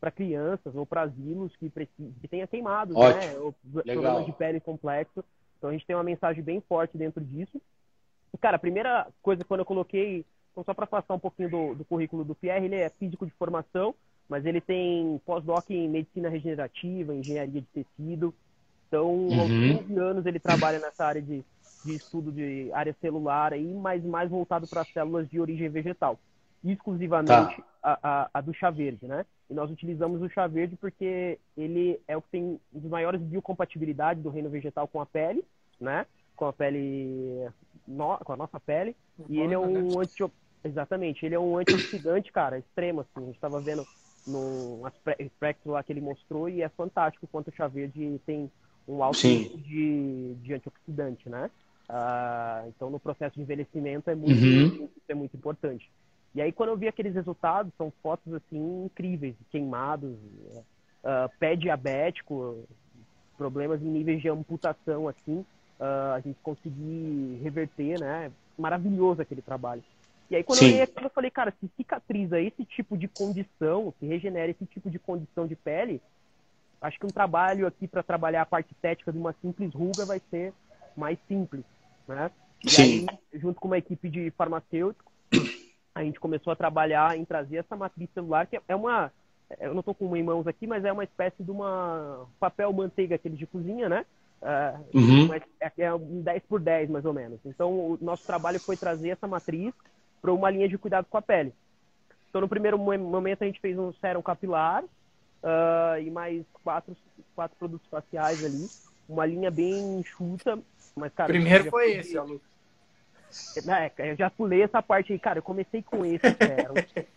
para crianças ou para asilos que, que tenha queimados, Ótimo. né? Ou Legal. problemas de pele complexo. Então a gente tem uma mensagem bem forte dentro disso. E, cara, a primeira coisa quando eu coloquei, então, só para passar um pouquinho do, do currículo do Pierre, ele é físico de formação, mas ele tem pós-doc em medicina regenerativa, engenharia de tecido. Então, Uhum. aos quinze anos ele trabalha nessa área de, de estudo de área celular, aí, mas mais voltado para células de origem vegetal. Exclusivamente Tá. a, a, a do chá verde, né? E nós utilizamos o chá verde porque ele é o que tem um dos maiores biocompatibilidades do reino vegetal com a pele, né? Com a pele, no, com a nossa pele. E ele é um anti, exatamente, ele é um antioxidante, cara, extremo, assim. A gente estava vendo no aspecto lá que ele mostrou e é fantástico quanto o chá verde tem um alto índice de, de antioxidante, né? Ah, então, no processo de envelhecimento é muito, Uhum. é muito importante. E aí, quando eu vi aqueles resultados, são fotos, assim, incríveis, queimados, uh, pé diabético, problemas em níveis de amputação, assim, uh, a gente conseguir reverter, né? Maravilhoso aquele trabalho. E aí, quando Sim. eu olhei aquilo, eu falei, cara, se cicatriza esse tipo de condição, se regenera esse tipo de condição de pele, acho que um trabalho aqui para trabalhar a parte estética de uma simples ruga vai ser mais simples, né? E Sim. aí, junto com uma equipe de farmacêuticos, a gente começou a trabalhar em trazer essa matriz celular, que é uma... Eu não estou com uma em mãos aqui, mas é uma espécie de uma papel manteiga, aquele de cozinha, né? Uh, uhum. mas é um dez por dez, mais ou menos. Então, o nosso trabalho foi trazer essa matriz para uma linha de cuidado com a pele. Então, no primeiro momento, a gente fez um sérum capilar uh, e mais quatro, quatro produtos faciais ali. Uma linha bem enxuta. Mas, cara, primeiro foi esse, Alu. É, eu já pulei essa parte aí, cara. Eu comecei com esse sérum.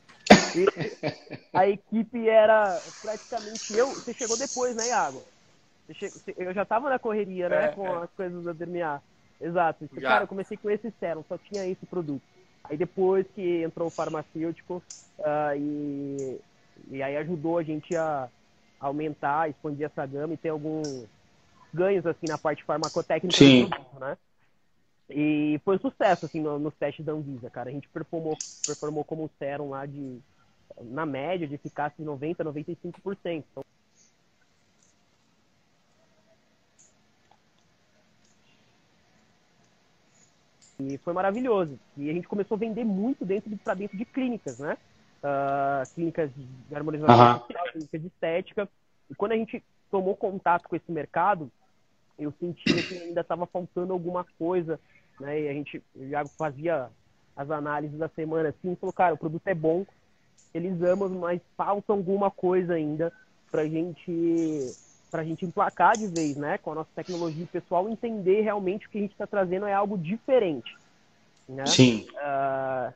A equipe era praticamente eu. Você chegou depois, né, Iago? Che... Eu já tava na correria, né, é, com é. as coisas da Dermiar. Exato. Já. Cara, eu comecei com esse sérum, só tinha esse produto. Aí depois que entrou o farmacêutico, uh, e... e aí ajudou a gente a aumentar, expandir essa gama e ter alguns ganhos, assim, na parte farmacotécnica Sim. do produto, né? E foi um sucesso, assim, no, nos testes da Anvisa, cara. A gente performou, performou como um sérum lá de, na média, de eficácia de noventa, noventa e cinco por cento. Então, e foi maravilhoso. E a gente começou a vender muito dentro de, pra dentro de clínicas, né? Uh, clínicas de harmonização Uhum. social, clínicas de estética. E quando a gente tomou contato com esse mercado, eu sentia que ainda estava faltando alguma coisa, né? E a gente já fazia as análises da semana assim, e falou, cara, o produto é bom, eles amam, mas falta alguma coisa ainda pra gente, pra gente emplacar de vez, né? Com a nossa tecnologia pessoal, entender realmente o que a gente está trazendo é algo diferente, né? Sim. Uh,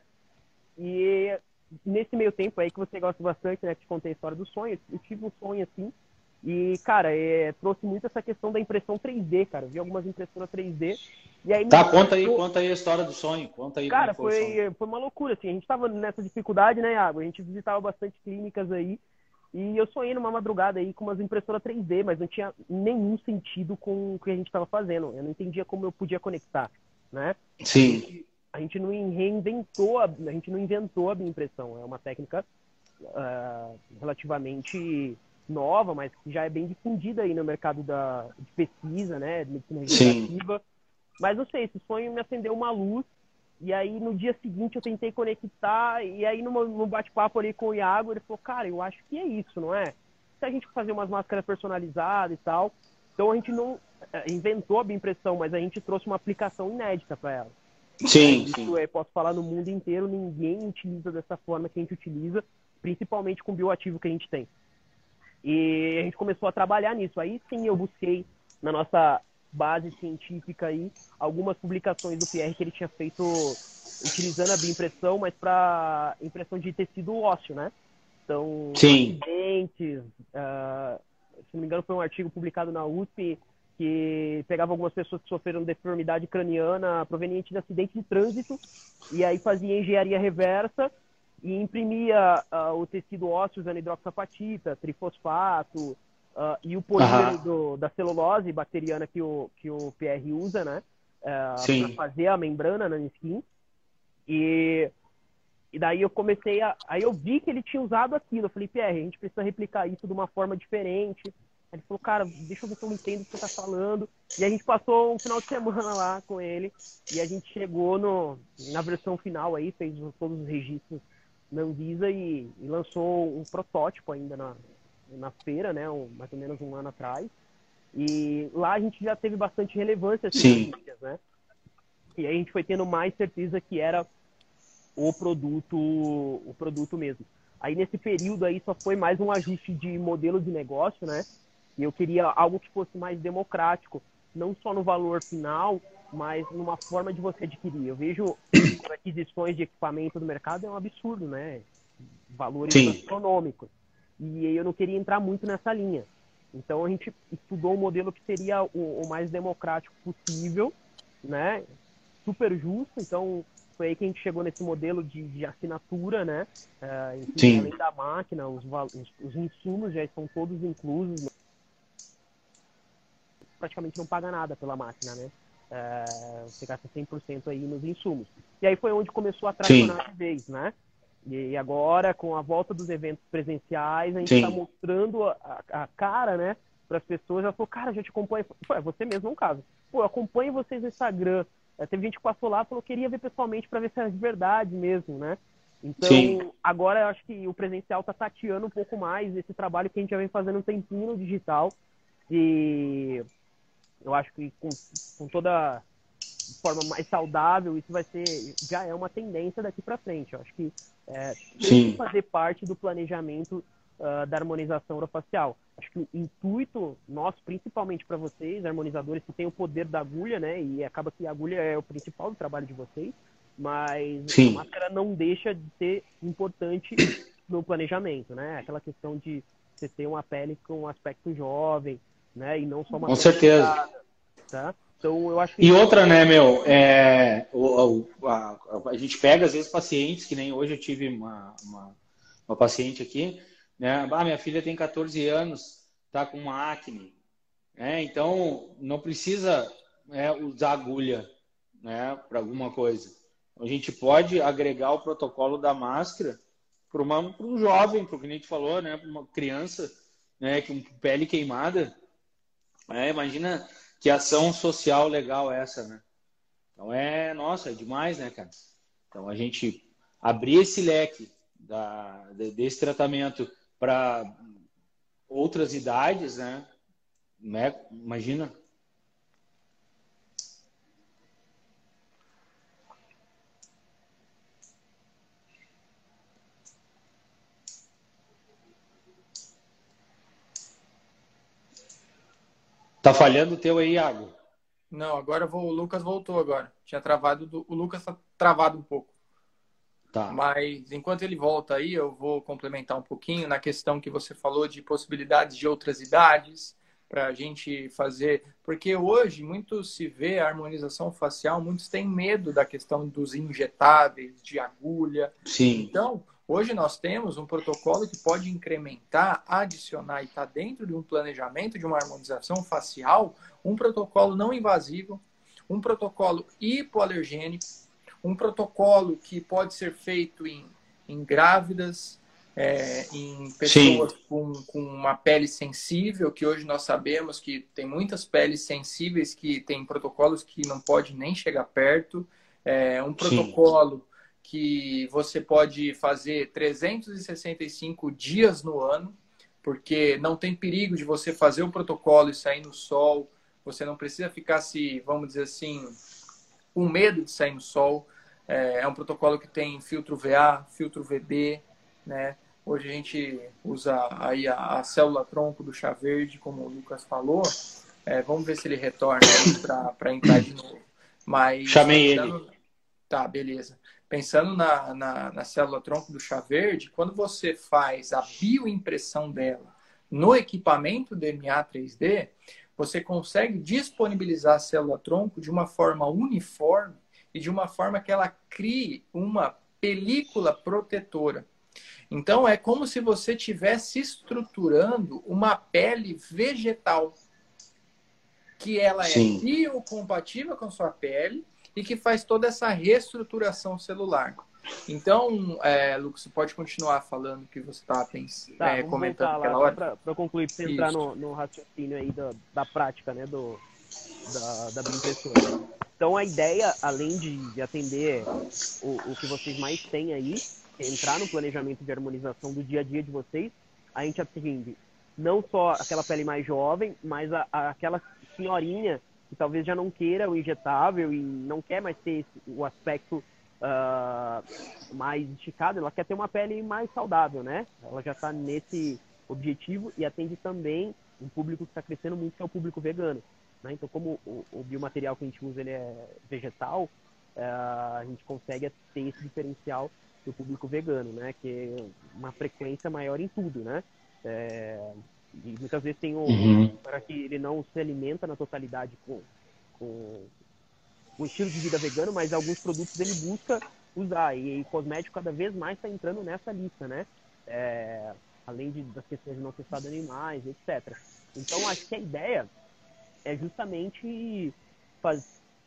e nesse meio tempo aí que você gosta bastante, né? Que te contei a história do sonho, eu tive um sonho assim. E, cara, é, trouxe muito essa questão da impressão três D, cara. Vi algumas impressoras três D. E aí Tá, conta aí, conta aí a história do sonho. Conta aí. Cara, como foi, foi, foi uma loucura, assim. A gente tava nessa dificuldade, né, Iago? A gente visitava bastante clínicas aí. E eu sonhei numa madrugada aí com umas impressoras três D, mas não tinha nenhum sentido com o que a gente tava fazendo. Eu não entendia como eu podia conectar, né? Sim. A gente, a gente não reinventou, a, a gente não inventou a bioimpressão. É uma técnica uh, relativamente nova, mas que já é bem difundida aí no mercado da, de pesquisa, né, de medicina regenerativa. Mas não sei, esse sonho me acendeu uma luz, e aí no dia seguinte eu tentei conectar, e aí no, no bate-papo ali com o Iago, ele falou, cara, eu acho que é isso, não é? Se a gente fazer umas máscaras personalizadas e tal, então a gente não é, inventou a bioimpressão, mas a gente trouxe uma aplicação inédita para ela. Sim, é, isso, sim. Eu posso falar no mundo inteiro, ninguém utiliza dessa forma que a gente utiliza, principalmente com o bioativo que a gente tem. E a gente começou a trabalhar nisso. Aí sim eu busquei na nossa base científica aí algumas publicações do Pierre que ele tinha feito utilizando a bioimpressão, mas para impressão de tecido ósseo, né? Então, sim. acidentes, uh, se não me engano foi um artigo publicado na U S P que pegava algumas pessoas que sofreram deformidade craniana proveniente de acidente de trânsito e aí fazia engenharia reversa e imprimia uh, o tecido ósseo usando hidroxapatita, trifosfato uh, e o polímero do, da celulose bacteriana que o, que o P R usa, né? Uh, para fazer a membrana na skin. E E daí eu comecei a... Aí eu vi que ele tinha usado aquilo. Eu falei, Pierre, a gente precisa replicar isso de uma forma diferente. Aí ele falou, cara, deixa eu ver se eu entendo o que você tá falando. E a gente passou um final de semana lá com ele. E a gente chegou no, na versão final aí, fez todos os registros na Anvisa e, e lançou um protótipo ainda na, na feira, né? Um, mais ou menos um ano atrás. E lá a gente já teve bastante relevância assim, nas mídias, né? E aí a gente foi tendo mais certeza que era o produto, o produto mesmo. Aí nesse período aí só foi mais um ajuste de modelo de negócio, né? E eu queria algo que fosse mais democrático, não só no valor final, mas numa forma de você adquirir. Eu vejo aquisições de equipamento no mercado é um absurdo, né? Valores Sim. astronômicos. E eu não queria entrar muito nessa linha. Então a gente estudou um modelo que seria o, o mais democrático possível, né? Super justo. Então foi aí que a gente chegou nesse modelo de, de assinatura, né? Uh, enfim, Sim. além da máquina, os, os, os insumos já estão todos inclusos. Praticamente não paga nada pela máquina, né? Uh, você gasta cem por cento aí nos insumos. E aí foi onde começou a tracionar de vez, né? E agora, com a volta dos eventos presenciais, a gente está mostrando a, a cara, né, para as pessoas. Ela falou, cara, já te acompanho. Pô, é você mesmo, não caso. Pô, eu acompanho vocês no Instagram. É, teve gente que passou lá e falou, queria ver pessoalmente para ver se era de verdade mesmo, né? Então, Sim. agora eu acho que o presencial está tateando um pouco mais esse trabalho que a gente já vem fazendo um tempinho no digital. E eu acho que com, com toda forma mais saudável, isso vai ser, já é uma tendência daqui para frente. Eu acho que é, tem que fazer parte do planejamento uh, da harmonização orofacial. Acho que o intuito nosso, principalmente para vocês, harmonizadores que têm o poder da agulha, né, e acaba que a agulha é o principal do trabalho de vocês, mas Sim. a máscara não deixa de ser importante no planejamento, né? Aquela questão de você ter uma pele com um aspecto jovem, né, e não só uma com certeza. Cuidada, tá? Então, eu acho que... E outra, né, meu, é, o, o, a, a gente pega, às vezes, pacientes, que nem hoje eu tive uma, uma, uma paciente aqui, né, ah, minha filha tem quatorze anos, tá com uma acne, né, então não precisa é, usar agulha, né, para alguma coisa. A gente pode agregar o protocolo da máscara para um jovem, para o que a gente falou, né, para uma criança, né, com pele queimada, é, imagina... Que ação social legal é essa, né? Então é, nossa, é demais, né, cara? Então a gente abrir esse leque da, desse tratamento para outras idades, né? né? Imagina. Tá falhando o teu aí, Iago? Não, agora vou, o Lucas voltou agora. Tinha travado, do, o Lucas tá travado um pouco. Tá. Mas enquanto ele volta aí, eu vou complementar um pouquinho na questão que você falou de possibilidades de outras idades para a gente fazer. Porque hoje muito se vê a harmonização facial, muitos têm medo da questão dos injetáveis, de agulha. Sim. Então, hoje nós temos um protocolo que pode incrementar, adicionar e está dentro de um planejamento de uma harmonização facial, um protocolo não invasivo, um protocolo hipoalergênico, um protocolo que pode ser feito em, em grávidas, é, em pessoas com, com uma pele sensível, que hoje nós sabemos que tem muitas peles sensíveis que tem protocolos que não pode nem chegar perto. É, um protocolo Sim. que você pode fazer trezentos e sessenta e cinco dias no ano, porque não tem perigo de você fazer o protocolo e sair no sol. Você não precisa ficar, se, vamos dizer assim, com medo de sair no sol. É, é um protocolo que tem filtro V A, filtro V B, né? Hoje a gente usa aí a, a célula-tronco do chá verde, como o Lucas falou. É, vamos ver se ele retorna para entrar de novo. Mas, Chamei pensando... ele. Tá, beleza. Pensando na, na, na célula-tronco do chá verde, quando você faz a bioimpressão dela no equipamento D M A três D, você consegue disponibilizar a célula-tronco de uma forma uniforme e de uma forma que ela crie uma película protetora. Então, é como se você estivesse estruturando uma pele vegetal, que ela Sim. é biocompatível com a sua pele e que faz toda essa reestruturação celular. Então, é, Lucas, você pode continuar falando o que você estava tá, é, comentando lá, naquela hora? Para eu concluir, para você entrar no, no raciocínio aí da, da prática, né, do, da, da bioimpressora. Então, a ideia, além de, de atender o, o que vocês mais têm aí, é entrar no planejamento de harmonização do dia a dia de vocês, a gente atinge não só aquela pele mais jovem, mas a, a, aquela senhorinha que talvez já não queira o injetável e não quer mais ter esse, o aspecto uh, mais esticado, ela quer ter uma pele mais saudável, né? Ela já está nesse objetivo e atende também um público que está crescendo muito, que é o público vegano. Né? Então, como o, o biomaterial que a gente usa ele é vegetal, uh, a gente consegue ter esse diferencial do público vegano, né? Que é uma frequência maior em tudo, né? É, e muitas vezes tem um, uhum. para que ele não se alimenta na totalidade com, com o estilo de vida vegano, mas alguns produtos ele busca usar, e o cosmético cada vez mais está entrando nessa lista, né? É, além de, das questões de não testado animais, etcétera. Então, acho que a ideia é justamente fazer...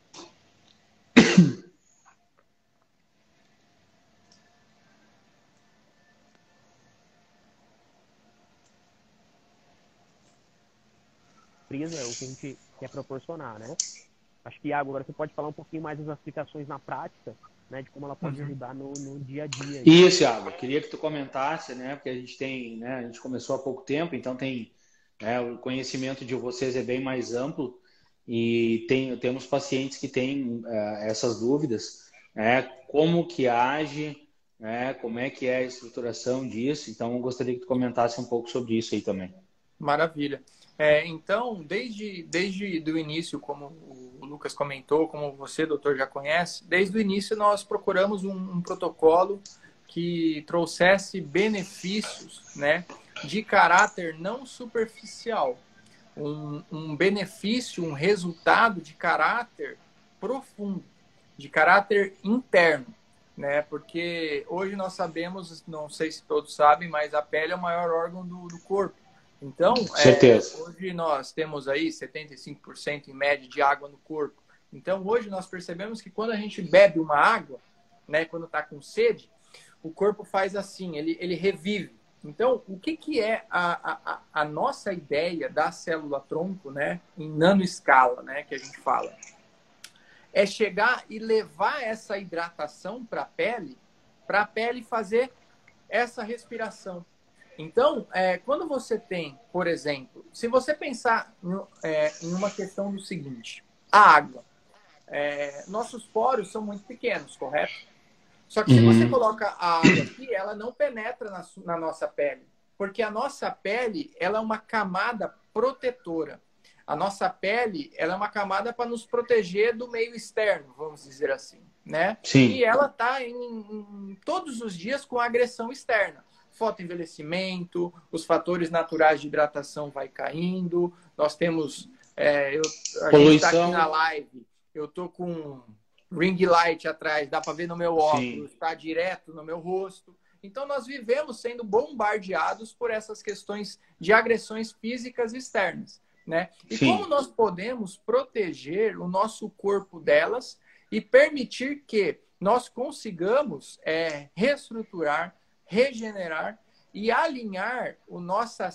o que a gente quer proporcionar, né? Acho que, Iago, agora você pode falar um pouquinho mais das aplicações na prática, né? De como ela pode uhum. ajudar no, no dia a dia. Isso, Iago. Queria que tu comentasse, né? Porque a gente tem, né? A gente começou há pouco tempo, então tem, né, o conhecimento de vocês é bem mais amplo e tem, temos pacientes que têm uh, essas dúvidas, né? Como que age, né? Como é que é a estruturação disso. Então, eu gostaria que tu comentasse um pouco sobre isso aí também. Maravilha. É, então, desde, desde o início, como o Lucas comentou, como você, doutor, já conhece, desde o início nós procuramos um, um protocolo que trouxesse benefícios, né, de caráter não superficial. Um, um benefício, um resultado de caráter profundo, de caráter interno. Né? Porque hoje nós sabemos, não sei se todos sabem, mas a pele é o maior órgão do, do corpo. Então, é, hoje nós temos aí setenta e cinco por cento em média de água no corpo. Então, hoje nós percebemos que quando a gente bebe uma água, né, quando está com sede, o corpo faz assim, ele, ele revive. Então, o que, que é a, a, a nossa ideia da célula-tronco, né, em nanoescala, né, que a gente fala? É chegar e levar essa hidratação para a pele, para a pele fazer essa respiração. Então, é, quando você tem, por exemplo, se você pensar é, em uma questão do seguinte, a água, é, nossos poros são muito pequenos, correto? Só que se uhum. você coloca a água aqui, ela não penetra na, na nossa pele, porque a nossa pele ela é uma camada protetora. A nossa pele ela é uma camada para nos proteger do meio externo, vamos dizer assim, né? Sim. E ela está em, em, todos os dias com agressão externa. Fotoenvelhecimento, os fatores naturais de hidratação vai caindo, nós temos, é, eu, a Poluição. gente está aqui na live, eu tô com ring light atrás, dá para ver no meu óculos, está direto no meu rosto. Então nós vivemos sendo bombardeados por essas questões de agressões físicas externas, né? E Sim. como nós podemos proteger o nosso corpo delas e permitir que nós consigamos é, reestruturar, regenerar e alinhar a nossa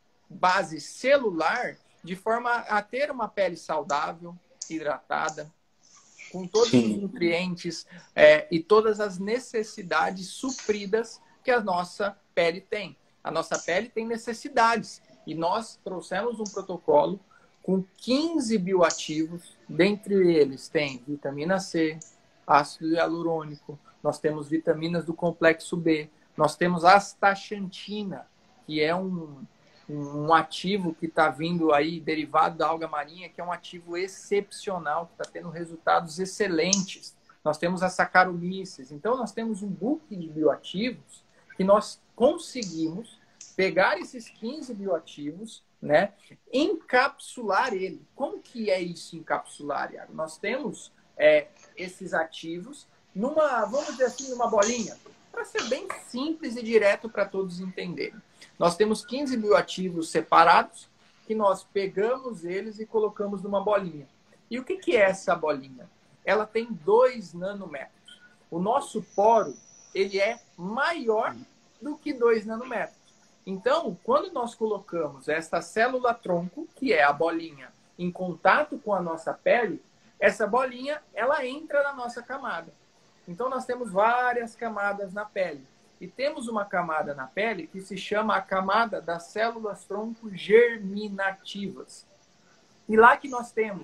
base celular de forma a ter uma pele saudável, hidratada, com todos Sim. os nutrientes é, e todas as necessidades supridas que a nossa pele tem. A nossa pele tem necessidades e nós trouxemos um protocolo com quinze bioativos, dentre eles tem vitamina C, ácido hialurônico, nós temos vitaminas do complexo B, nós temos astaxantina, que é um, um ativo que está vindo aí, derivado da alga marinha, que é um ativo excepcional, que está tendo resultados excelentes. Nós temos a Saccharomyces. Então, nós temos um book de bioativos que nós conseguimos pegar esses quinze bioativos, né, encapsular ele. Como que é isso, encapsular, Iago? Nós temos é, esses ativos numa, vamos dizer assim, numa bolinha, para ser bem simples e direto para todos entenderem. Nós temos quinze bioativos separados, que nós pegamos eles e colocamos numa bolinha. E o que, que é essa bolinha? Ela tem dois nanômetros. O nosso poro, ele é maior do que dois nanômetros. Então, quando nós colocamos esta célula-tronco, que é a bolinha, em contato com a nossa pele, essa bolinha, ela entra na nossa camada. Então, nós temos várias camadas na pele. E temos uma camada na pele que se chama a camada das células-tronco germinativas. E lá que nós temos,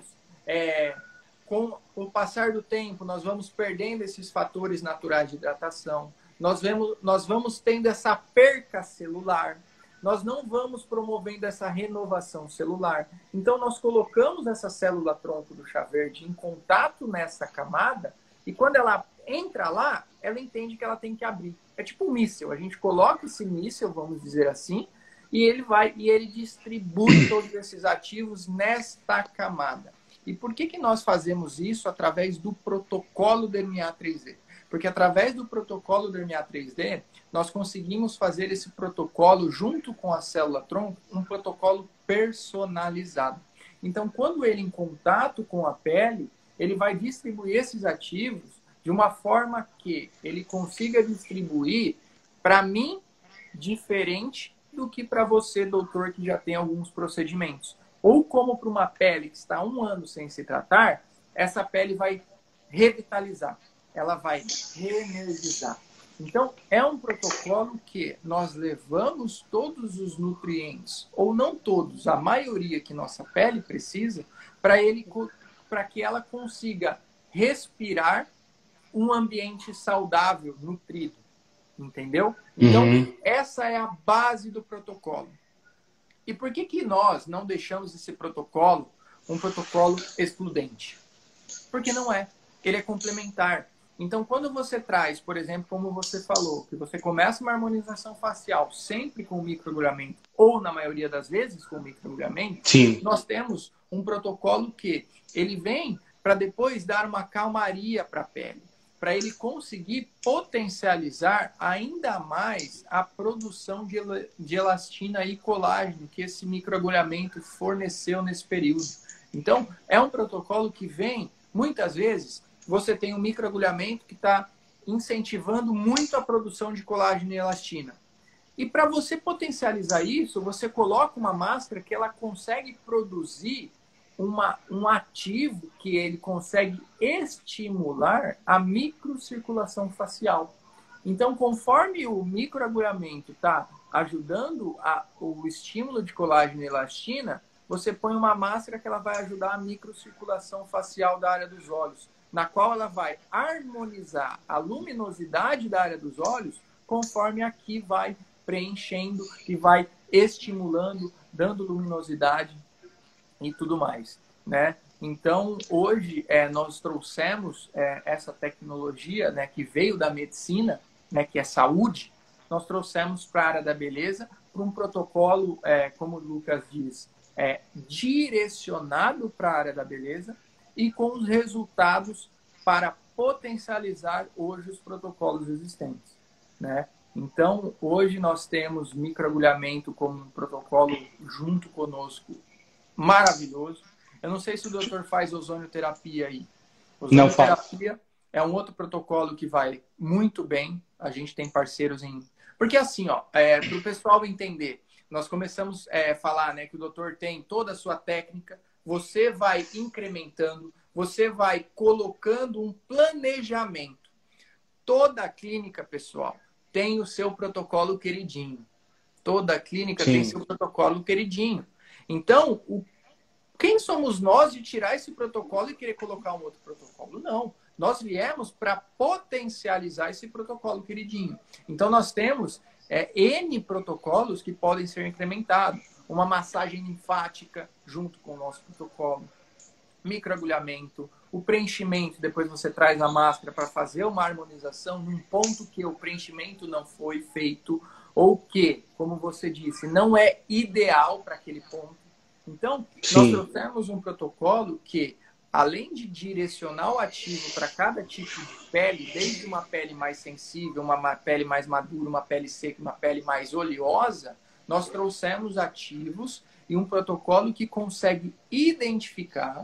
é, com o passar do tempo, nós vamos perdendo esses fatores naturais de hidratação, nós, vemos, nós vamos tendo essa perca celular, nós não vamos promovendo essa renovação celular. Então, nós colocamos essa célula-tronco do chá verde em contato nessa camada, e quando ela entra lá, ela entende que ela tem que abrir. É tipo um míssil. A gente coloca esse míssil, vamos dizer assim, e ele vai e ele distribui todos esses ativos nesta camada. E por que que nós fazemos isso através do protocolo do M A três D? Porque através do protocolo do M A três D, nós conseguimos fazer esse protocolo junto com a célula-tronco, um protocolo personalizado. Então, quando ele em contato com a pele, ele vai distribuir esses ativos de uma forma que ele consiga distribuir, para mim, diferente do que para você, doutor, que já tem alguns procedimentos. Ou como para uma pele que está um ano sem se tratar, essa pele vai revitalizar, ela vai reenergizar. Então, é um protocolo que nós levamos todos os nutrientes, ou não todos, a maioria que nossa pele precisa, para ele, para que ela consiga respirar um ambiente saudável, nutrido. Entendeu? Então, uhum. essa é a base do protocolo. E por que que nós não deixamos esse protocolo um protocolo excludente? Porque não é. Ele é complementar. Então, quando você traz, por exemplo, como você falou, que você começa uma harmonização facial sempre com microagulhamento, ou na maioria das vezes com microagulhamento, Sim. nós temos um protocolo que ele vem para depois dar uma calmaria para a pele, para ele conseguir potencializar ainda mais a produção de, de elastina e colágeno que esse microagulhamento forneceu nesse período. Então, é um protocolo que vem, muitas vezes, você tem um microagulhamento que está incentivando muito a produção de colágeno e elastina. E para você potencializar isso, você coloca uma máscara que ela consegue produzir Uma, um ativo que ele consegue estimular a microcirculação facial. Então, conforme o microagulhamento está ajudando a, o estímulo de colágeno e elastina, você põe uma máscara que ela vai ajudar a microcirculação facial da área dos olhos, na qual ela vai harmonizar a luminosidade da área dos olhos, conforme aqui vai preenchendo e vai estimulando, dando luminosidade e tudo mais, né? Então, hoje, é, nós trouxemos é, essa tecnologia, né, que veio da medicina, né, que é saúde, nós trouxemos para a área da beleza, para um protocolo, é, como o Lucas diz, é, direcionado para a área da beleza e com os resultados para potencializar hoje os protocolos existentes, né? Então, hoje nós temos microagulhamento como um protocolo junto conosco, maravilhoso. Eu não sei se o doutor faz ozonioterapia aí. Ozonioterapia é um outro protocolo que vai muito bem. A gente tem parceiros em... Porque assim, ó, é, para o pessoal entender, nós começamos a é, falar, né, que o doutor tem toda a sua técnica, você vai incrementando, você vai colocando um planejamento. Toda a clínica, pessoal, tem o seu protocolo queridinho. Toda a clínica Sim. tem seu protocolo queridinho. Então, o... quem somos nós de tirar esse protocolo e querer colocar um outro protocolo? Não. Nós viemos para potencializar esse protocolo queridinho. Então, nós temos é, N protocolos que podem ser incrementados. Uma massagem linfática junto com o nosso protocolo. Microagulhamento. O preenchimento, depois você traz a máscara para fazer uma harmonização num ponto que o preenchimento não foi feito ou que, como você disse, não é ideal para aquele ponto. Então, Sim. nós trouxemos um protocolo que, além de direcionar o ativo para cada tipo de pele, desde uma pele mais sensível, uma pele mais madura, uma pele seca, uma pele mais oleosa, nós trouxemos ativos e um protocolo que consegue identificar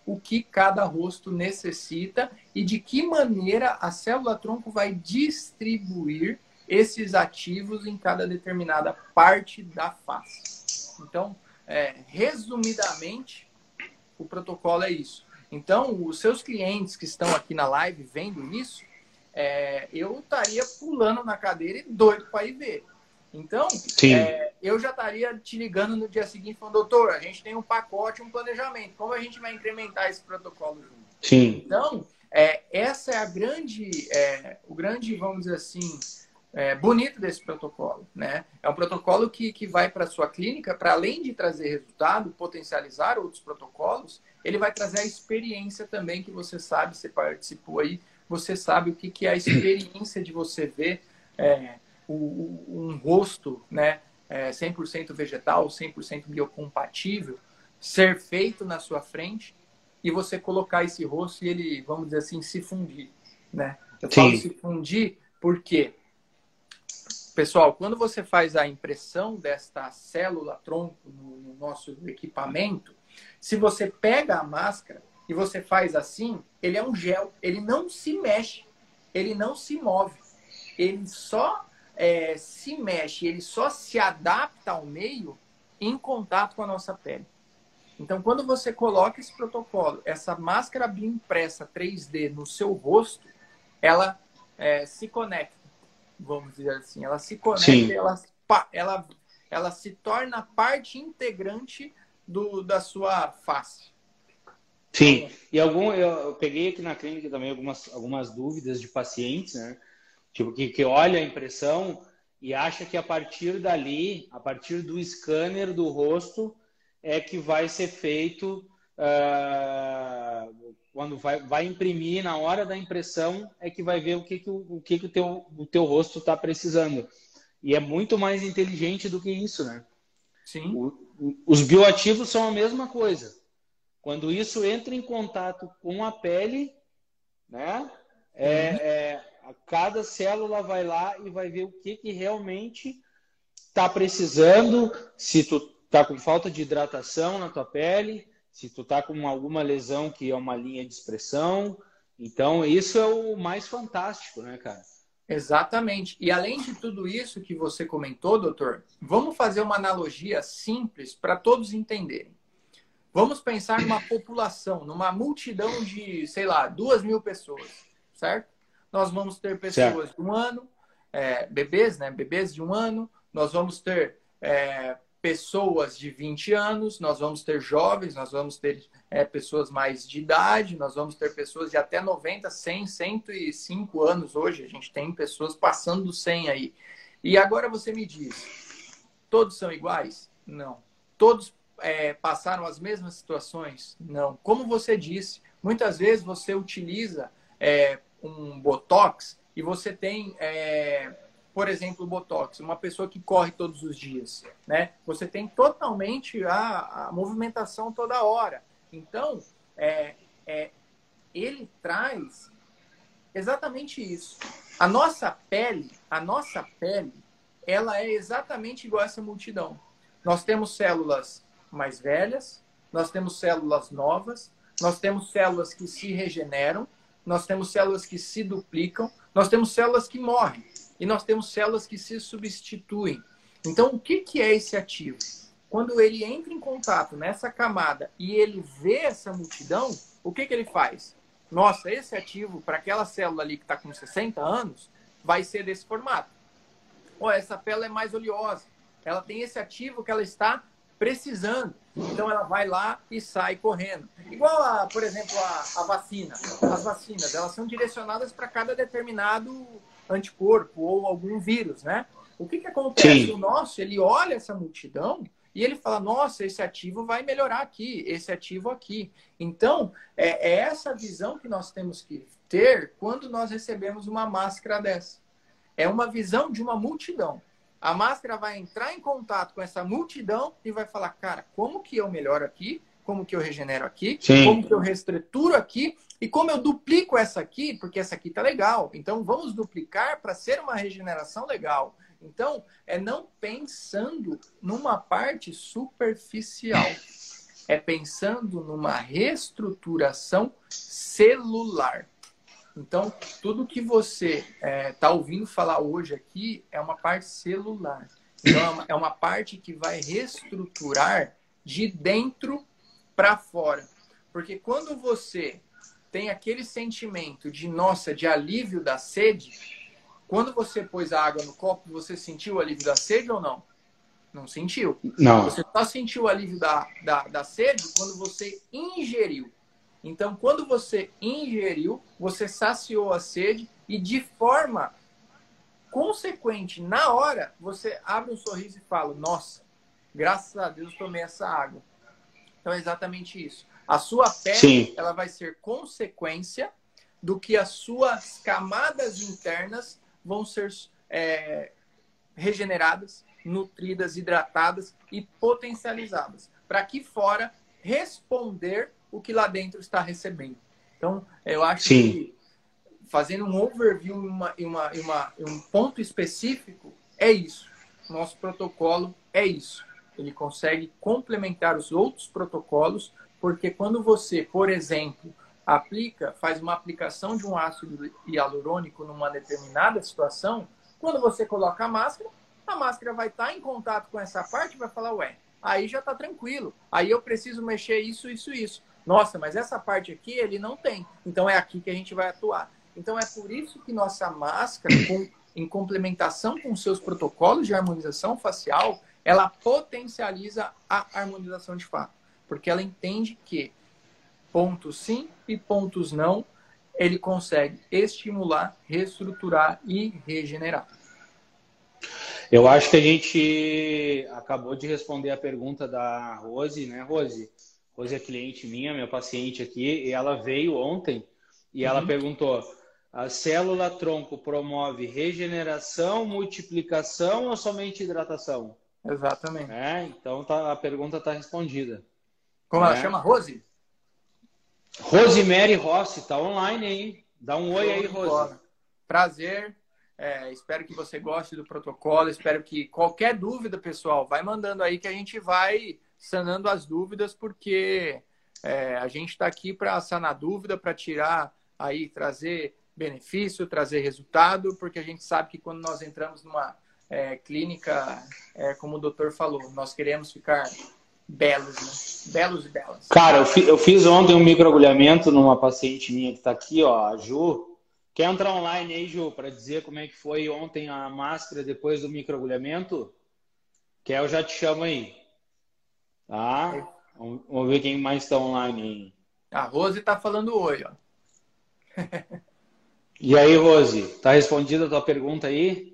o que cada rosto necessita e de que maneira a célula-tronco vai distribuir esses ativos em cada determinada parte da face. Então, é, resumidamente, o protocolo é isso. Então, os seus clientes que estão aqui na live vendo isso, é, eu estaria pulando na cadeira e doido para ir ver. Então, é, eu já estaria te ligando no dia seguinte falando, doutor, a gente tem um pacote, um planejamento. Como a gente vai incrementar esse protocolo junto? Sim. Então, é, essa é a grande, é, o grande, vamos dizer assim, é, bonito desse protocolo, né? É um protocolo que, que vai para a sua clínica, para além de trazer resultado, potencializar outros protocolos, ele vai trazer a experiência também que você sabe, você participou aí, você sabe o que, que é a experiência de você ver é, o, um rosto, né, é, cem por cento vegetal, cem por cento biocompatível, ser feito na sua frente e você colocar esse rosto e ele, vamos dizer assim, se fundir, né? Eu falo se fundir porque, pessoal, quando você faz a impressão desta célula-tronco no, no nosso equipamento, se você pega a máscara e você faz assim, ele é um gel, ele não se mexe, ele não se move, ele só é, se mexe, ele só se adapta ao meio em contato com a nossa pele. Então, quando você coloca esse protocolo, essa máscara bioimpressa três D no seu rosto, ela é, se conecta, vamos dizer assim, ela se conecta, e ela, ela, ela se torna parte integrante do, da sua face. Sim, e algum, eu, eu peguei aqui na clínica também algumas, algumas dúvidas de pacientes, né? Tipo, que, que olha a impressão e acha que a partir dali, a partir do scanner do rosto, é que vai ser feito, uh, quando vai, vai imprimir, na hora da impressão, é que vai ver o que, que, o, o, que, que o, teu, o teu rosto está precisando. E é muito mais inteligente do que isso, né? Sim. O, o, os bioativos são a mesma coisa. Quando isso entra em contato com a pele, né, é, é, cada célula vai lá e vai ver o que, que realmente está precisando, se tu está com falta de hidratação na tua pele, se tu está com alguma lesão que é uma linha de expressão. Então, isso é o mais fantástico, né, cara? Exatamente. E além de tudo isso que você comentou, doutor, vamos fazer uma analogia simples para todos entenderem. Vamos pensar numa população, numa multidão de, sei lá, duas mil pessoas, certo? Nós vamos ter pessoas certo. de um ano, é, bebês, né? Bebês de um ano. Nós vamos ter é, pessoas de vinte anos, nós vamos ter jovens, nós vamos ter é, pessoas mais de idade, nós vamos ter pessoas de até noventa, cem, cento e cinco anos hoje. A gente tem pessoas passando do cem aí. E agora você me diz, todos são iguais? Não. Todos É, passaram as mesmas situações? Não. Como você disse, muitas vezes você utiliza é, um Botox e você tem, é, por exemplo, o Botox, uma pessoa que corre todos os dias, né? Você tem totalmente a, a movimentação toda hora. Então, é, é, ele traz exatamente isso. A nossa pele, a nossa pele, ela é exatamente igual a essa multidão. Nós temos células mais velhas, nós temos células novas, nós temos células que se regeneram, nós temos células que se duplicam, nós temos células que morrem e nós temos células que se substituem. Então, o que, que é esse ativo? Quando ele entra em contato nessa camada e ele vê essa multidão, o que, que ele faz? Nossa, esse ativo para aquela célula ali que está com sessenta anos vai ser desse formato. Oh, essa pele é mais oleosa, ela tem esse ativo que ela está precisando. Então, ela vai lá e sai correndo. Igual, a, por exemplo, a, a vacina. As vacinas, elas são direcionadas para cada determinado anticorpo ou algum vírus, né? O que que acontece? Sim. O nosso, ele olha essa multidão e ele fala, nossa, esse ativo vai melhorar aqui, esse ativo aqui. Então, é, é essa visão que nós temos que ter quando nós recebemos uma máscara dessa. É uma visão de uma multidão. A máscara vai entrar em contato com essa multidão e vai falar, cara, como que eu melhoro aqui? Como que eu regenero aqui? Sim. Como que eu reestruturo aqui? E como eu duplico essa aqui? Porque essa aqui tá legal. Então, vamos duplicar para ser uma regeneração legal. Então, é não pensando numa parte superficial. é pensando numa reestruturação celular. Então, tudo que você está é, ouvindo falar hoje aqui é uma parte celular. Então, é uma, é uma parte que vai reestruturar de dentro para fora. Porque quando você tem aquele sentimento de, nossa, de alívio da sede, quando você pôs a água no copo, você sentiu o alívio da sede ou não? Não sentiu. Não. Você só sentiu o alívio da, da, da sede quando você ingeriu. Então, quando você ingeriu, você saciou a sede e de forma consequente, na hora, você abre um sorriso e fala, nossa, graças a Deus tomei essa água. Então, é exatamente isso. A sua pele, Sim. ela vai ser consequência do que as suas camadas internas vão ser é, regeneradas, nutridas, hidratadas e potencializadas. Para aqui fora responder o que lá dentro está recebendo. Então, eu acho Sim. que fazendo um overview e uma, uma, uma, um ponto específico, é isso. Nosso protocolo é isso. Ele consegue complementar os outros protocolos, porque quando você, por exemplo, aplica, faz uma aplicação de um ácido hialurônico numa determinada situação, quando você coloca a máscara, a máscara vai estar em contato com essa parte e vai falar, ué, aí já está tranquilo. Aí eu preciso mexer isso, isso, isso. Nossa, mas essa parte aqui ele não tem. Então é aqui que a gente vai atuar. Então é por isso que nossa máscara, com, em complementação com seus protocolos de harmonização facial, ela potencializa a harmonização de fato. Porque ela entende que pontos sim e pontos não, ele consegue estimular, reestruturar e regenerar. Eu acho que a gente acabou de responder a pergunta da Rose, né, Rose? Rose é cliente minha, minha paciente aqui, e ela veio ontem e ela uhum. perguntou, a célula tronco promove regeneração, multiplicação ou somente hidratação? Exatamente. É, então tá, a pergunta está respondida. Como é. ela chama? Rose? Rosemary Rossi, tá online aí. Dá um oi aí, Rose. Prazer. É, espero que você goste do protocolo. Espero que qualquer dúvida, pessoal, vai mandando aí que a gente vai sanando as dúvidas, porque é, a gente está aqui para sanar dúvida, para tirar aí, trazer benefício, trazer resultado, porque a gente sabe que quando nós entramos numa é, clínica, é, como o doutor falou, nós queremos ficar belos, né? Belos e belas. Cara, eu, fi, eu fiz ontem um microagulhamento numa paciente minha que está aqui, ó, a Ju. Quer entrar online aí, Ju, para dizer como é que foi ontem a máscara depois do microagulhamento? Quer, eu já te chamo aí. Tá? É. Vamos, vamos ver quem mais está online aí. A Rose está falando oi, ó. E aí, Rose, tá respondida a tua pergunta aí?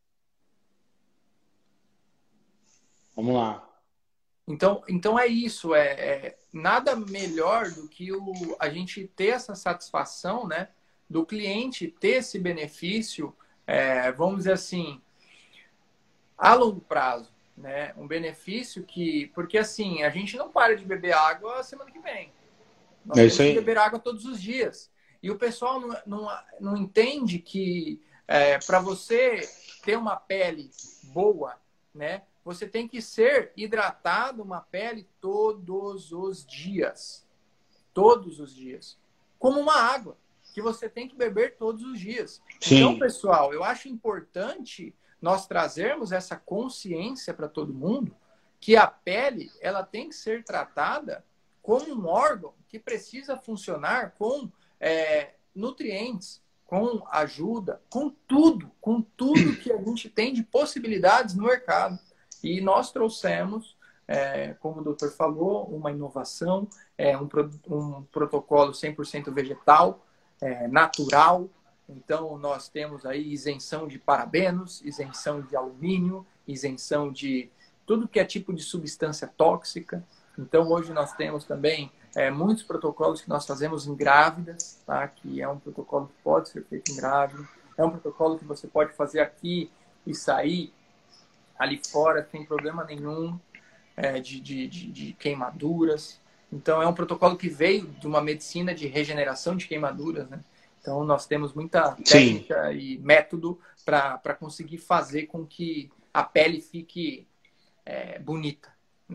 Vamos lá. Então, então é isso, é, é nada melhor do que o, a gente ter essa satisfação, né, do cliente ter esse benefício, é, vamos dizer assim, a longo prazo, né, um benefício que, porque assim, a gente não para de beber água semana que vem, nós é isso aí. temos que beber água todos os dias, e o pessoal não, não, não entende que é, para você ter uma pele boa, né, você tem que ser hidratado uma pele todos os dias. Todos os dias. Como uma água, que você tem que beber todos os dias. Sim. Então, pessoal, eu acho importante nós trazermos essa consciência para todo mundo que a pele ela tem que ser tratada como um órgão que precisa funcionar com é, nutrientes, com ajuda, com tudo, com tudo que a gente tem de possibilidades no mercado. E nós trouxemos, é, como o doutor falou, uma inovação, é, um, um protocolo cem por cento vegetal, é, natural. Então, nós temos aí isenção de parabenos, isenção de alumínio, isenção de tudo que é tipo de substância tóxica. Então, hoje nós temos também é, muitos protocolos que nós fazemos em grávidas, tá? Que é um protocolo que pode ser feito em grávida. É um protocolo que você pode fazer aqui e sair ali fora, sem problema nenhum, é, de, de, de, de queimaduras. Então, é um protocolo que veio de uma medicina de regeneração de queimaduras, né? Então, nós temos muita técnica Sim. e método para conseguir fazer com que a pele fique é, bonita, né?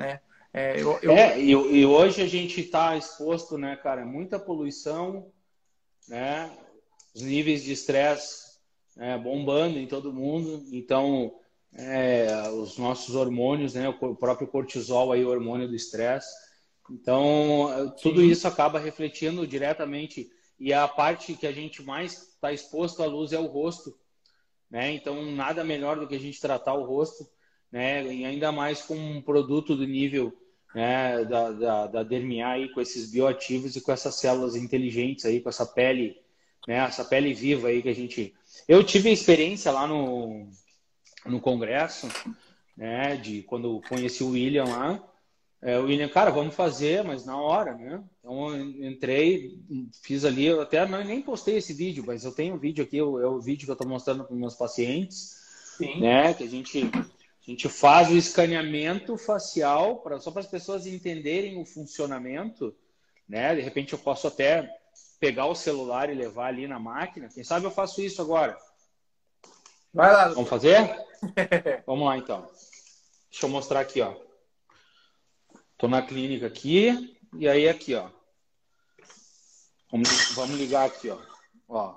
É, eu, eu... é e, e hoje a gente está exposto, né, cara, muita poluição, né, os níveis de estresse, né, bombando em todo mundo, então é, os nossos hormônios, né, o próprio cortisol aí, o hormônio do estresse, então tudo Sim. isso acaba refletindo diretamente, e a parte que a gente mais está exposto à luz é o rosto, né, então nada melhor do que a gente tratar o rosto, né, e ainda mais com um produto do nível, né, da, da, da Dermiar aí, com esses bioativos e com essas células inteligentes aí, com essa pele, né, essa pele viva aí que a gente... Eu tive a experiência lá no, no congresso, né, de quando eu conheci o William lá, é, o William, cara, vamos fazer, mas na hora, né? Então eu entrei, fiz ali, eu até não, nem postei esse vídeo, mas eu tenho um vídeo aqui, é o vídeo que eu estou mostrando para os meus pacientes, Sim. né, que a gente, a gente faz o escaneamento facial, pra, só para as pessoas entenderem o funcionamento, né? De repente eu posso até pegar o celular e levar ali na máquina. Quem sabe eu faço isso agora. Vai lá, doutor. Vamos fazer? Vamos lá, então. Deixa eu mostrar aqui, ó. Tô na clínica aqui, e aí aqui, ó. Vamos, vamos ligar aqui, ó. Ó.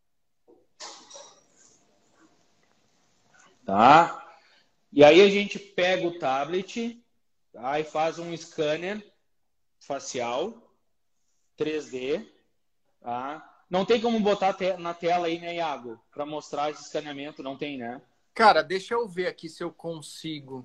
Tá? E aí a gente pega o tablet, tá? E faz um scanner facial três D, tá? Não tem como botar na tela aí, né, Iago? Para mostrar esse escaneamento, não tem, né? Cara, deixa eu ver aqui se eu consigo.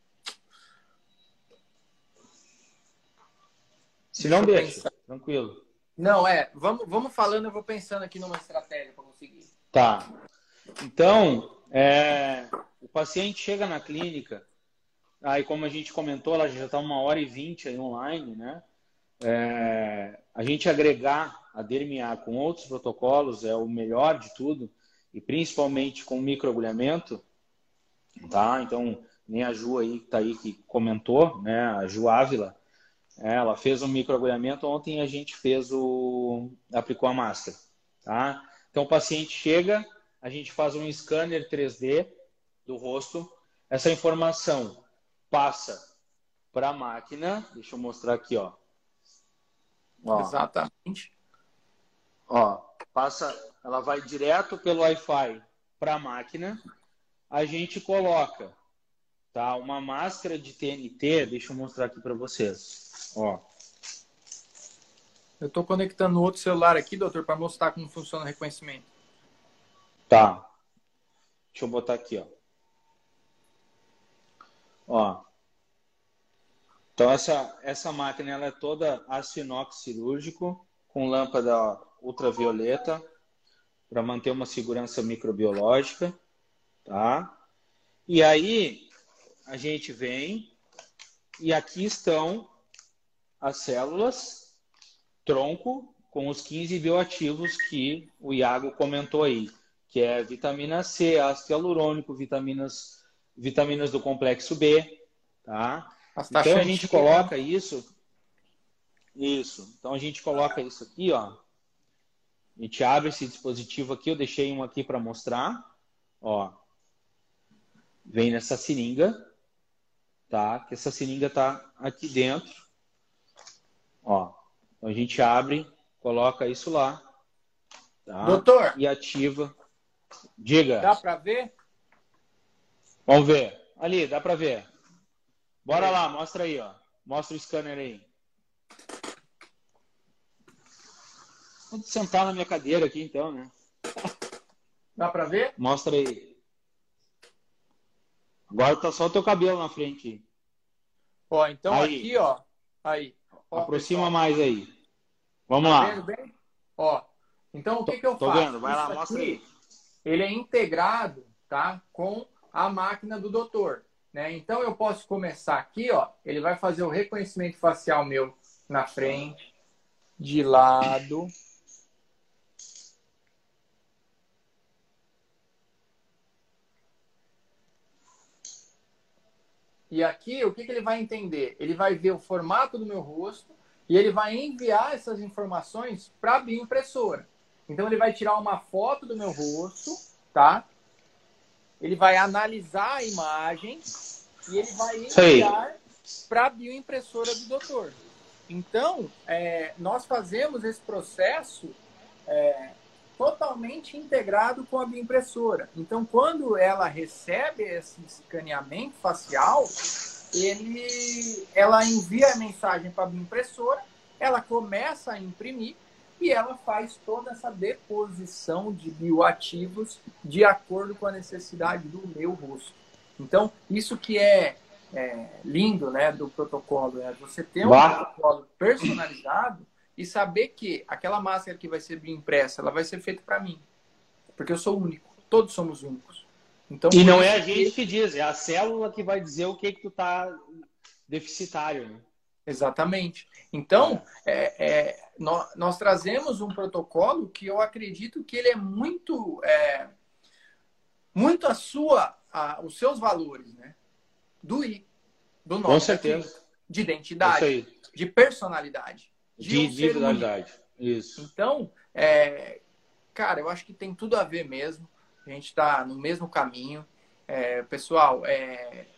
Se não, deixa. Tranquilo. Não, é. Vamos, vamos falando, eu vou pensando aqui numa estratégia para conseguir. Tá. Então, é, o paciente chega na clínica, aí como a gente comentou, ela já está uma hora e vinte aí online, né? É, a gente agregar a Dermiar com outros protocolos é o melhor de tudo, e principalmente com microagulhamento, tá? Então, nem a Ju aí que tá aí que comentou, né? A Ju Ávila, ela fez um microagulhamento, ontem a gente fez o... aplicou a máscara, tá? Então o paciente chega, a gente faz um scanner três D do rosto, essa informação passa para a máquina, deixa eu mostrar aqui, ó. Ó. Exatamente. Ó, passa, ela vai direto pelo Wi-Fi para a máquina, a gente coloca, tá, uma máscara de T N T, deixa eu mostrar aqui para vocês, ó. Eu estou conectando outro celular aqui, doutor, para mostrar como funciona o reconhecimento. Tá. Deixa eu botar aqui, ó. Ó. Então essa essa máquina ela é toda aço inox cirúrgico com lâmpada ultravioleta para manter uma segurança microbiológica, tá? E aí a gente vem e aqui estão as células tronco com os quinze bioativos que o Iago comentou aí, que é vitamina C, ácido hialurônico, vitaminas, vitaminas do complexo B, tá? Então a gente coloca isso, isso. Então a gente coloca isso aqui, ó. A gente abre esse dispositivo aqui, eu deixei um aqui para mostrar, ó. Vem nessa seringa, tá? Que essa seringa tá aqui dentro, ó. Então a gente abre, coloca isso lá, tá? Doutor, e ativa. Diga. Dá para ver? Vamos ver. Ali, dá para ver. Bora lá, mostra aí, ó. Mostra o scanner aí. Vou sentar na minha cadeira aqui, então, né? Dá para ver? Mostra aí. Agora tá só o teu cabelo na frente. Ó, então aí. aqui, ó. Aí. Ó, aproxima pessoal. mais aí. Vamos tá lá. Vendo bem? Ó. Então o que tô, que eu tô faço? Vendo. Vai Isso lá, mostra aqui, aí. ele é integrado, tá? Com a máquina do doutor, né? Então eu posso começar aqui, ó. Ele vai fazer o reconhecimento facial meu na frente, de lado. E aqui, o que, que ele vai entender? Ele vai ver o formato do meu rosto e ele vai enviar essas informações para a bioimpressora. Então, ele vai tirar uma foto do meu rosto, tá? Ele vai analisar a imagem e ele vai enviar para a bioimpressora do doutor. Então, é, nós fazemos esse processo é, totalmente integrado com a bioimpressora. Então, quando ela recebe esse escaneamento facial, ele, ela envia a mensagem para a bioimpressora, ela começa a imprimir e ela faz toda essa deposição de bioativos de acordo com a necessidade do meu rosto. Então, isso que é, é lindo, né, do protocolo, é você ter um bah. protocolo personalizado e saber que aquela máscara que vai ser bioimpressa, ela vai ser feita para mim. Porque eu sou único. Todos somos únicos. Então, e não é a gente que diz, é a célula que vai dizer o que, que tu tá deficitário, né? Exatamente. Então, é, é, nós, nós trazemos um protocolo que eu acredito que ele é muito, é, muito a sua, a, os seus valores, né? Do I, do nome, com certeza, de identidade, de personalidade, de, de individualidade. Um Isso. Então, é, cara, eu acho que tem tudo a ver mesmo. A gente está no mesmo caminho. É, pessoal, é,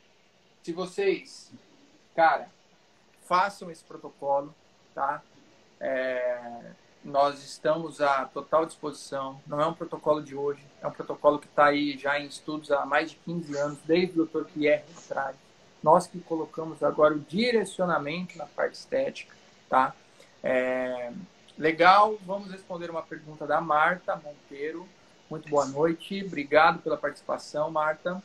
se vocês, cara, façam esse protocolo, tá? É, nós estamos à total disposição. Não é um protocolo de hoje, é um protocolo que está aí já em estudos há mais de quinze anos, desde o doutor Pierre atrás. Nós que colocamos agora o direcionamento na parte estética, tá? É, legal, vamos responder uma pergunta da Marta Monteiro. Muito boa noite, obrigado pela participação, Marta.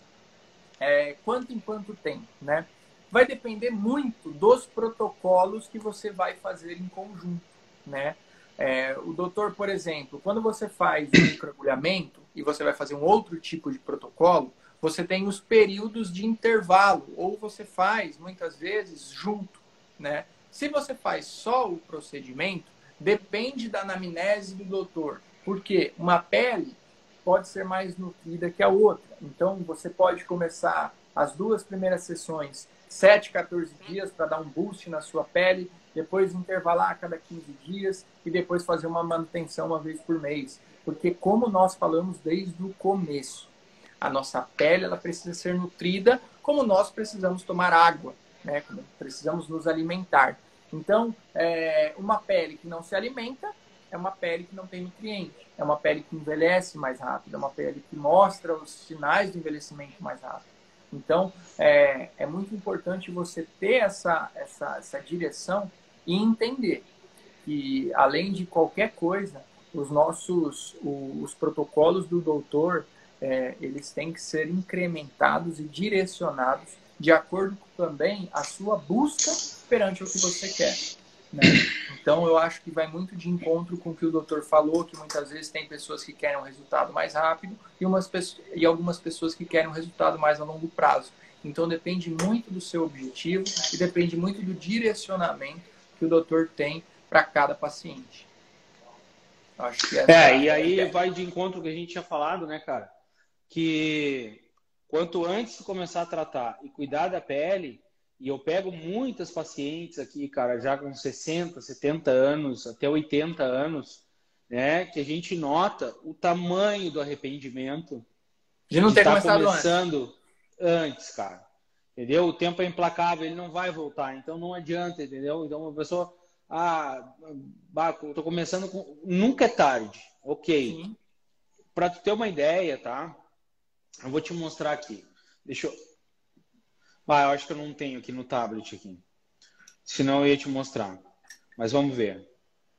É, quanto em quanto tempo, né? Vai depender muito dos protocolos que você vai fazer em conjunto, né? É, o doutor, por exemplo, quando você faz um microagulhamento e você vai fazer um outro tipo de protocolo, você tem os períodos de intervalo, ou você faz, muitas vezes, junto, né? Se você faz só o procedimento, depende da anamnese do doutor, porque uma pele pode ser mais nutrida que a outra. Então, você pode começar as duas primeiras sessões sete, quatorze dias para dar um boost na sua pele, depois intervalar a cada quinze dias e depois fazer uma manutenção uma vez por mês. Porque como nós falamos desde o começo, a nossa pele ela precisa ser nutrida como nós precisamos tomar água, né? Como precisamos nos alimentar. Então, é, uma pele que não se alimenta é uma pele que não tem nutriente, é uma pele que envelhece mais rápido, é uma pele que mostra os sinais do envelhecimento mais rápido. Então, é, é muito importante você ter essa, essa, essa direção e entender que, além de qualquer coisa, os nossos os, os protocolos do doutor, é, eles têm que ser incrementados e direcionados de acordo com também a sua busca perante o que você quer, né? Então, eu acho que vai muito de encontro com o que o doutor falou, que muitas vezes tem pessoas que querem um resultado mais rápido e, umas pessoas, e algumas pessoas que querem um resultado mais a longo prazo. Então, depende muito do seu objetivo e depende muito do direcionamento que o doutor tem para cada paciente. Eu acho que essa é, e aí é. vai de encontro com o que a gente tinha falado, né, cara? Que quanto antes de começar a tratar e cuidar da pele, e eu pego muitas pacientes aqui, cara, já com sessenta, setenta anos, até oitenta anos, né? Que a gente nota o tamanho do arrependimento de não ter estar começado começando antes. antes, cara. Entendeu? O tempo é implacável, ele não vai voltar, então não adianta, entendeu? Então uma pessoa, ah, eu tô começando com... Nunca é tarde, ok. Para tu ter uma ideia, tá? Eu vou te mostrar aqui. Deixa eu... Ah, eu acho que eu não tenho aqui no tablet aqui. Senão eu ia te mostrar. Mas vamos ver.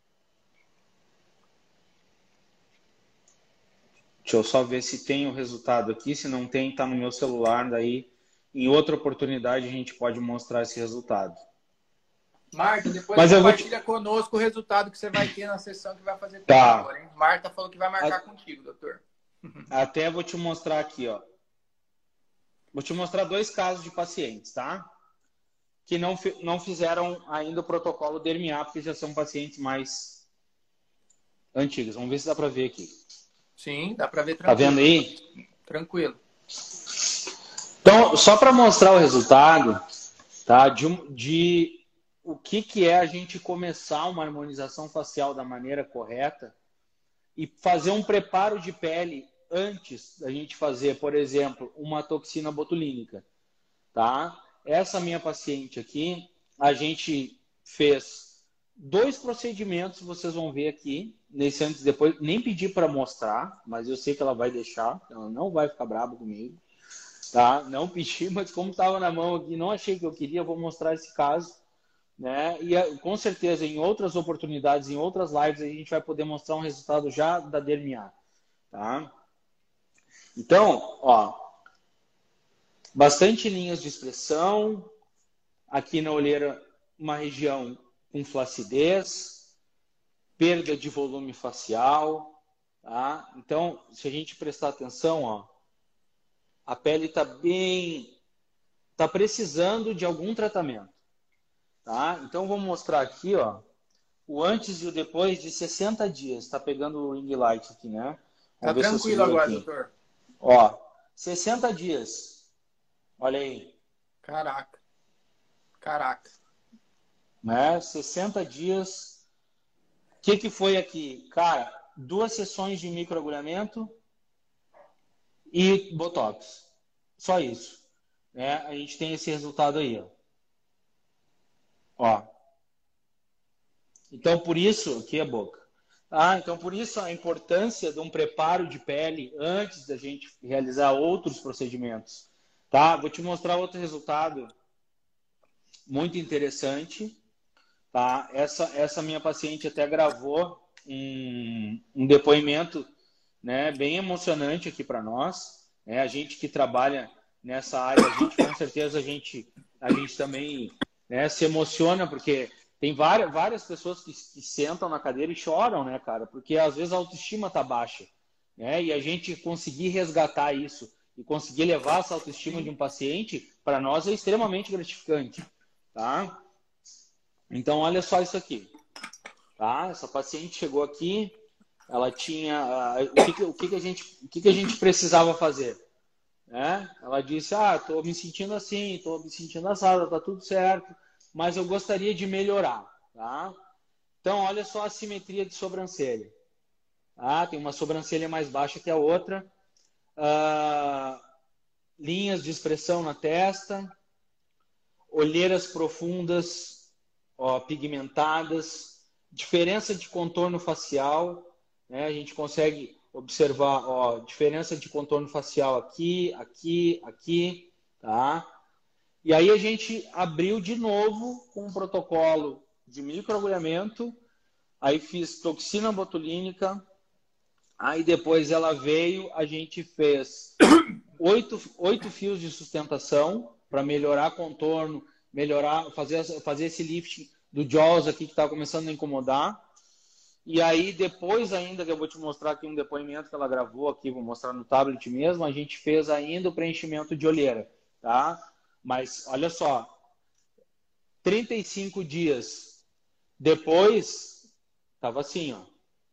Deixa eu só ver se tem o resultado aqui. Se não tem, tá no meu celular. Daí, em outra oportunidade, a gente pode mostrar esse resultado. Marta, depois Mas compartilha te... conosco o resultado que você vai ter na sessão que vai fazer tá. agora, hein? Marta falou que vai marcar A... contigo, doutor. Até vou te mostrar aqui, ó. Vou te mostrar dois casos de pacientes, tá? Que não, não fizeram ainda o protocolo D E R M A, porque já são pacientes mais antigos. Vamos ver se dá para ver aqui. Sim, dá para ver tranquilo. Tá vendo aí? Tranquilo. Então, só para mostrar o resultado, tá? De, de o que, que é a gente começar uma harmonização facial da maneira correta e fazer um preparo de pele antes da gente fazer, por exemplo, uma toxina botulínica, tá? essa minha paciente aqui, a gente fez dois procedimentos, vocês vão ver aqui, nesse antes e depois. Nem pedi para mostrar, mas eu sei que ela vai deixar, ela não vai ficar brava comigo, tá? Não pedi, mas como estava na mão aqui, não achei que eu queria, vou mostrar esse caso, né? E com certeza em outras oportunidades, em outras lives, a gente vai poder mostrar um resultado já da Dermiar, tá? Então, ó, bastante linhas de expressão, aqui na olheira uma região com flacidez, perda de volume facial, tá? Então, se a gente prestar atenção, ó, a pele está bem, está precisando de algum tratamento, tá? Então, vou mostrar aqui, ó, o antes e o depois de sessenta dias. Está pegando o ring light aqui, né? Tá tranquilo agora, aqui. Doutor. Ó, sessenta dias. Olha aí. Caraca. Caraca. Né? sessenta dias. O que, que foi aqui? Cara, duas sessões de microagulhamento e Botox. Só isso. Né? A gente tem esse resultado aí, ó. Ó. Então, por isso, aqui é boca. Ah, então por isso a importância de um preparo de pele antes da gente realizar outros procedimentos. Tá? Vou te mostrar outro resultado muito interessante. Tá? Essa, essa minha paciente até gravou um, um depoimento, né, bem emocionante aqui para nós. Né? A gente que trabalha nessa área, a gente com certeza a gente, a gente também, né, se emociona, porque tem várias, várias pessoas que, que sentam na cadeira e choram, né, cara? Porque às vezes a autoestima tá baixa, né? E a gente conseguir resgatar isso e conseguir levar essa autoestima de um paciente, para nós é extremamente gratificante, tá? Então, olha só isso aqui, tá? Essa paciente chegou aqui, ela tinha... Uh, o que, que, o que, que, a gente, o que, que a gente precisava fazer? Né? Ela disse, ah, tô me sentindo assim, tô me sentindo assada, tá tudo certo, mas eu gostaria de melhorar, tá? Então, olha só a simetria de sobrancelha. Tá? Tem uma sobrancelha mais baixa que a outra. Uh, linhas de expressão na testa. Olheiras profundas, ó, pigmentadas. Diferença de contorno facial. Né? A gente consegue observar, ó, diferença de contorno facial aqui, aqui, aqui, tá? E aí a gente abriu de novo com um protocolo de microagulhamento, aí fiz toxina botulínica, aí depois ela veio, a gente fez oito, oito fios de sustentação para melhorar contorno, melhorar, fazer, fazer esse lift do jaws aqui que está começando a incomodar. E aí depois ainda, que eu vou te mostrar aqui um depoimento que ela gravou aqui, vou mostrar no tablet mesmo, a gente fez ainda o preenchimento de olheira, tá? Mas, olha só, trinta e cinco dias depois, tava assim, ó.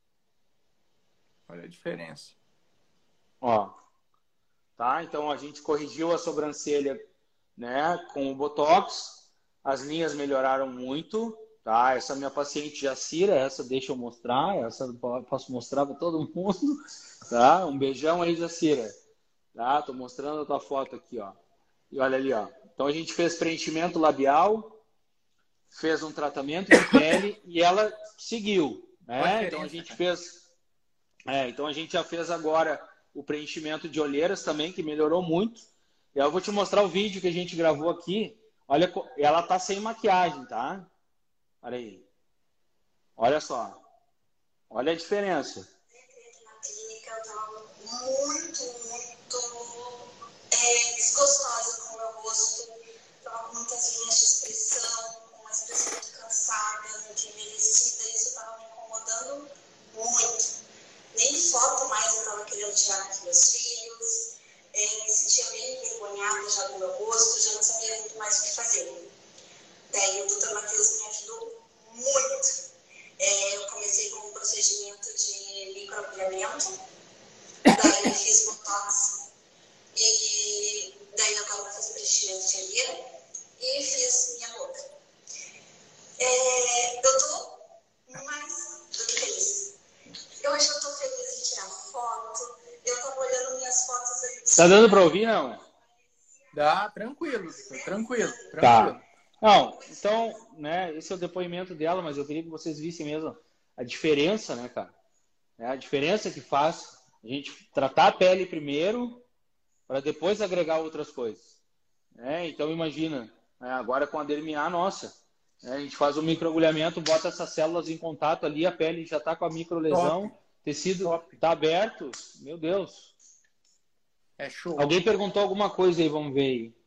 Olha a diferença. Ó, tá? Então, a gente corrigiu a sobrancelha, né, com o Botox, as linhas melhoraram muito, tá? Essa minha paciente Jacira, essa deixa eu mostrar, essa eu posso mostrar para todo mundo, tá? Um beijão aí, Jacira. Tá? Tô mostrando a tua foto aqui, ó. E olha ali, ó. Então a gente fez preenchimento labial, fez um tratamento de pele e ela seguiu, né? Então a gente fez, é, então a gente já fez agora o preenchimento de olheiras também, que melhorou muito. E eu vou te mostrar o vídeo que a gente gravou aqui. Olha, ela tá sem maquiagem, tá? Olha aí. Olha só. Olha a diferença. Na clínica eu tava muito, muito é, desgostosa com o meu rosto. Tava com muitas linhas de expressão, com uma expressão muito cansada, muito envelhecida. Isso tava me incomodando muito. Nem foto mais eu tava querendo tirar com meus filhos. É, me sentia bem envergonhada já do meu rosto, já não sabia muito mais o que fazer. Daí o doutor Matheus me ajudou muito. É, eu comecei com um procedimento de microagulhamento, daí fiz botox, e daí agora vou fazer preenchimento de olheira e fiz minha boca. É, eu tô mais do que feliz. Eu acho que eu tô feliz em tirar foto. Eu tava olhando minhas fotos aí. Tá dando pra ouvir, não? Dá, tranquilo, tranquilo, tranquilo. Tá. Não, então, né, esse é o depoimento dela, mas eu queria que vocês vissem mesmo a diferença, né, cara? É a diferença que faz a gente tratar a pele primeiro para depois agregar outras coisas. É, então, imagina, né, agora com a dermiar, nossa, né, a gente faz um microagulhamento, bota essas células em contato ali, a pele já está com a microlesão, Top. tecido Top. está aberto, meu Deus. É show. Alguém perguntou alguma coisa aí, vamos ver aí.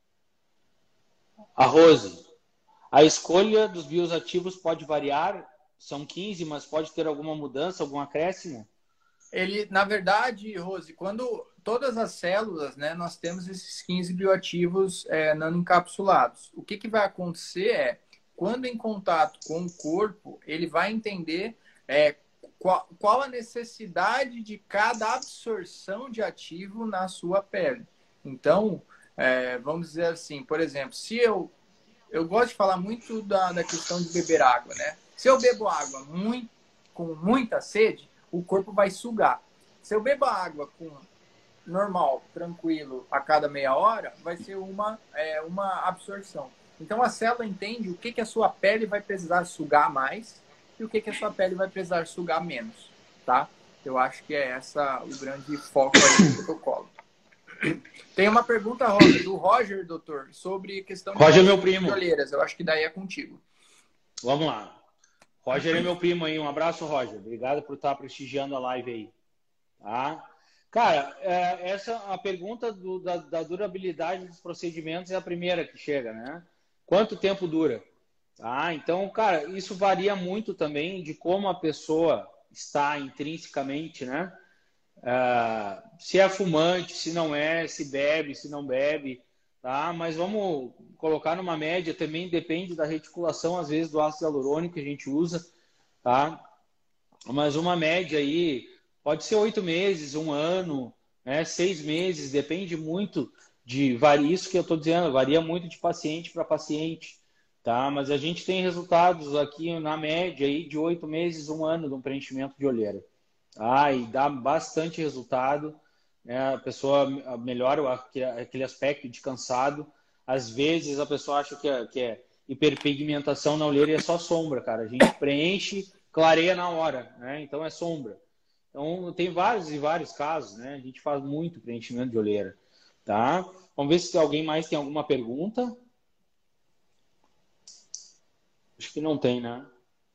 A Rose, a escolha dos bioativos pode variar, são quinze, mas pode ter alguma mudança, algum acréscimo? Ele, na verdade, Rose, quando todas as células, né, nós temos esses quinze bioativos é, nanoencapsulados. O que, que vai acontecer é, quando em contato com o corpo, ele vai entender é, qual, qual a necessidade de cada absorção de ativo na sua pele. Então, é, vamos dizer assim, por exemplo, se eu... Eu gosto de falar muito da, da questão de beber água, né? Se eu bebo água muito, com muita sede, o corpo vai sugar. Se eu bebo água com normal, tranquilo, a cada meia hora, vai ser uma, é, uma absorção. Então a célula entende o que, que a sua pele vai precisar sugar mais e o que, que a sua pele vai precisar sugar menos, tá? Eu acho que é essa o grande foco aí do protocolo. Tem uma pergunta, Roger, do Roger, doutor, sobre a questão Roger, de meu primo. olheiras. Eu acho que daí é contigo. Vamos lá. Roger é meu primo aí. Um abraço, Roger. Obrigado por estar prestigiando a live aí. Tá? Cara, é, essa a pergunta do, da, da durabilidade dos procedimentos é a primeira que chega, né? Quanto tempo dura? Tá? Então, cara, isso varia muito também de como a pessoa está intrinsecamente, né? Uh, se é fumante, se não é, se bebe, se não bebe, tá? Mas vamos colocar numa média, também depende da reticulação, às vezes, do ácido hialurônico que a gente usa, tá? Mas uma média aí pode ser oito meses, um ano, né? Seis meses, depende muito de varia, isso que eu estou dizendo, varia muito de paciente para paciente, tá? Mas a gente tem resultados aqui na média aí de oito meses, um ano de um preenchimento de olheira. Ah, e dá bastante resultado, né? A pessoa melhora aquele aspecto de cansado. Às vezes a pessoa acha que é, que é hiperpigmentação na olheira e é só sombra, cara. A gente preenche, clareia na hora, né? Então é sombra. Então tem vários e vários casos, né? A gente faz muito preenchimento de olheira, tá? Vamos ver se alguém mais tem alguma pergunta. Acho que não tem, né?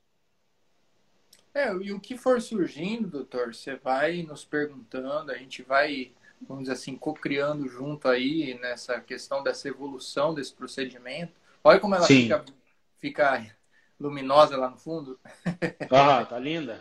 É, e o que for surgindo, doutor, você vai nos perguntando, a gente vai, vamos dizer assim, co-criando junto aí nessa questão dessa evolução desse procedimento. Olha como ela fica, fica luminosa lá no fundo. Ah, tá linda.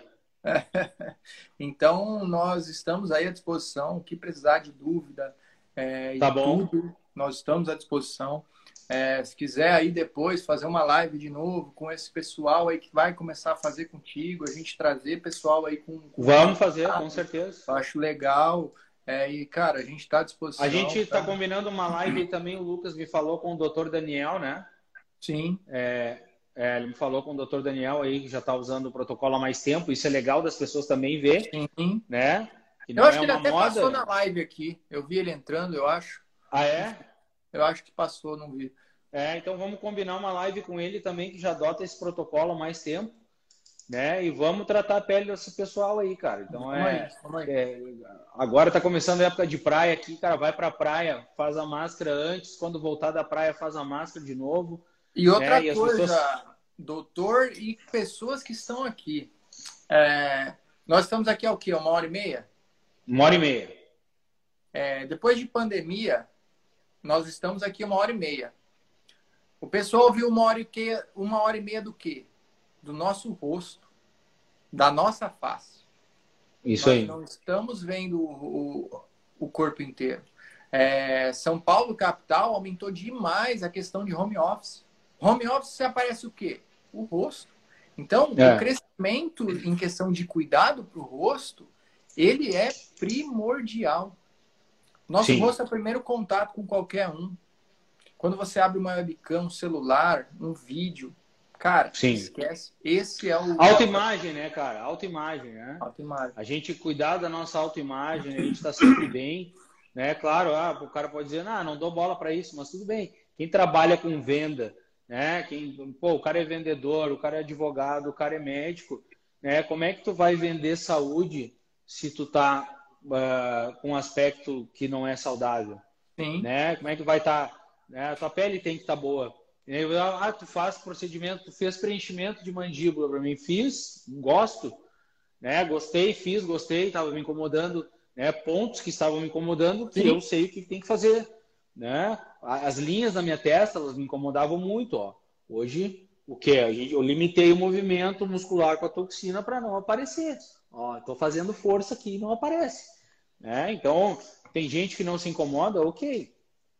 Então, nós estamos aí à disposição. O que precisar de dúvida é, tá e bom. tudo, nós estamos à disposição. É, se quiser aí depois fazer uma live de novo com esse pessoal aí que vai começar a fazer contigo, a gente trazer pessoal aí com... com Vamos fazer, com certeza. Eu acho legal. É, e, cara, a gente está à disposição. A gente está tá? combinando uma live e também o Lucas me falou com o doutor Daniel, né? Sim. É, é, ele me falou com o doutor Daniel aí, que já está usando o protocolo há mais tempo. Isso é legal das pessoas também ver, Sim. né? Que eu não acho é que ele uma até moda. passou na live aqui. Eu vi ele entrando, eu acho. Ah, é? Eu acho que passou, não vi. É, então vamos combinar uma live com ele também, que já adota esse protocolo há mais tempo, né? E vamos tratar a pele desse pessoal aí, cara. Então vamos é, aí, vamos aí. é... Agora tá começando a época de praia aqui, cara. Vai pra praia, faz a máscara antes. Quando voltar da praia, faz a máscara de novo. E outra né? E coisa, pessoas... doutor e pessoas que estão aqui. É... Nós estamos aqui há o quê? Uma hora e meia? Uma hora e meia. É... Depois de pandemia, nós estamos aqui uma hora e meia. O pessoal viu uma hora, e que... uma hora e meia do quê? Do nosso rosto, da nossa face. Isso Nós aí. não estamos vendo o, o corpo inteiro. É... São Paulo, capital, aumentou demais a questão de home office. Home office aparece o quê? O rosto. Então, É. o crescimento em questão de cuidado para o rosto, ele é primordial. Nosso Sim. rosto é o primeiro contato com qualquer um. Quando você abre uma webcam, um celular, um vídeo, cara, Sim. esquece. Esse é o... Autoimagem, né, cara? Autoimagem, né? Autoimagem. A gente cuidar da nossa autoimagem, a gente está sempre bem, né? Claro, ah, o cara pode dizer, ah, não dou bola para isso, mas tudo bem. Quem trabalha com venda, né? Quem, pô, o cara é vendedor, o cara é advogado, o cara é médico, né? Como é que tu vai vender saúde se tu tá uh, com um aspecto que não é saudável? Sim. Né? Como é que vai estar? Tá, né? A tua pele tem que estar tá boa. Ah, tu faz procedimento, tu fez preenchimento de mandíbula para mim, fiz, gosto, né? Gostei, fiz, gostei, estava me incomodando, né? Pontos que estavam me incomodando, que Sim. eu sei o que tem que fazer, né? As linhas na minha testa, elas me incomodavam muito, ó. Hoje, o que? Eu limitei o movimento muscular com a toxina para não aparecer. Ó, estou fazendo força aqui e não aparece, né? Então, tem gente que não se incomoda, ok.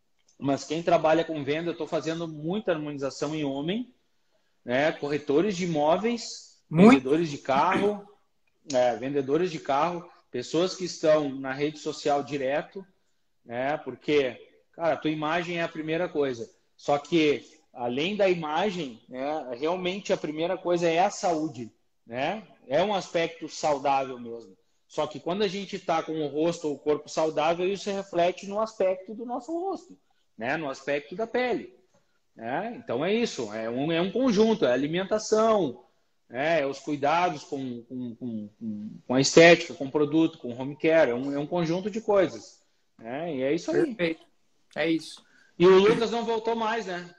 Mas quem trabalha com venda, eu estou fazendo muita harmonização em homem, né? Corretores de imóveis, Muito. vendedores de carro, é, vendedores de carro, pessoas que estão na rede social direto, né? Porque, cara, a tua imagem é a primeira coisa. Só que, além da imagem, né, realmente a primeira coisa é a saúde, né? É um aspecto saudável mesmo. Só que quando a gente está com o rosto ou o corpo saudável, isso reflete no aspecto do nosso rosto, né? No aspecto da pele. Né? Então é isso, é um, é um conjunto, é alimentação, né? É os cuidados com, com, com, com a estética, com o produto, com o home care, é um, é um conjunto de coisas. Né? E é isso aí. Perfeito, é isso. E o Lucas não voltou mais, né?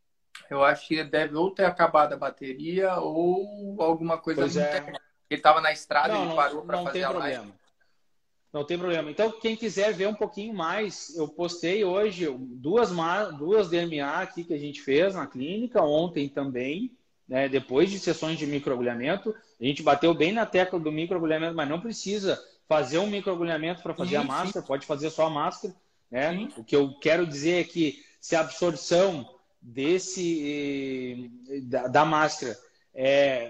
Eu acho que ele deve ou ter acabado a bateria ou alguma coisa pois muito é. Ele estava na estrada e ele parou para fazer tem a problema. live. Não tem problema. Então, quem quiser ver um pouquinho mais, eu postei hoje duas, duas D M A aqui que a gente fez na clínica, ontem também, né, depois de sessões de microagulhamento. A gente bateu bem na tecla do microagulhamento, mas não precisa fazer um microagulhamento para fazer sim, a máscara, sim. pode fazer só a máscara. Né? O que eu quero dizer é que se a absorção desse, da, da máscara é...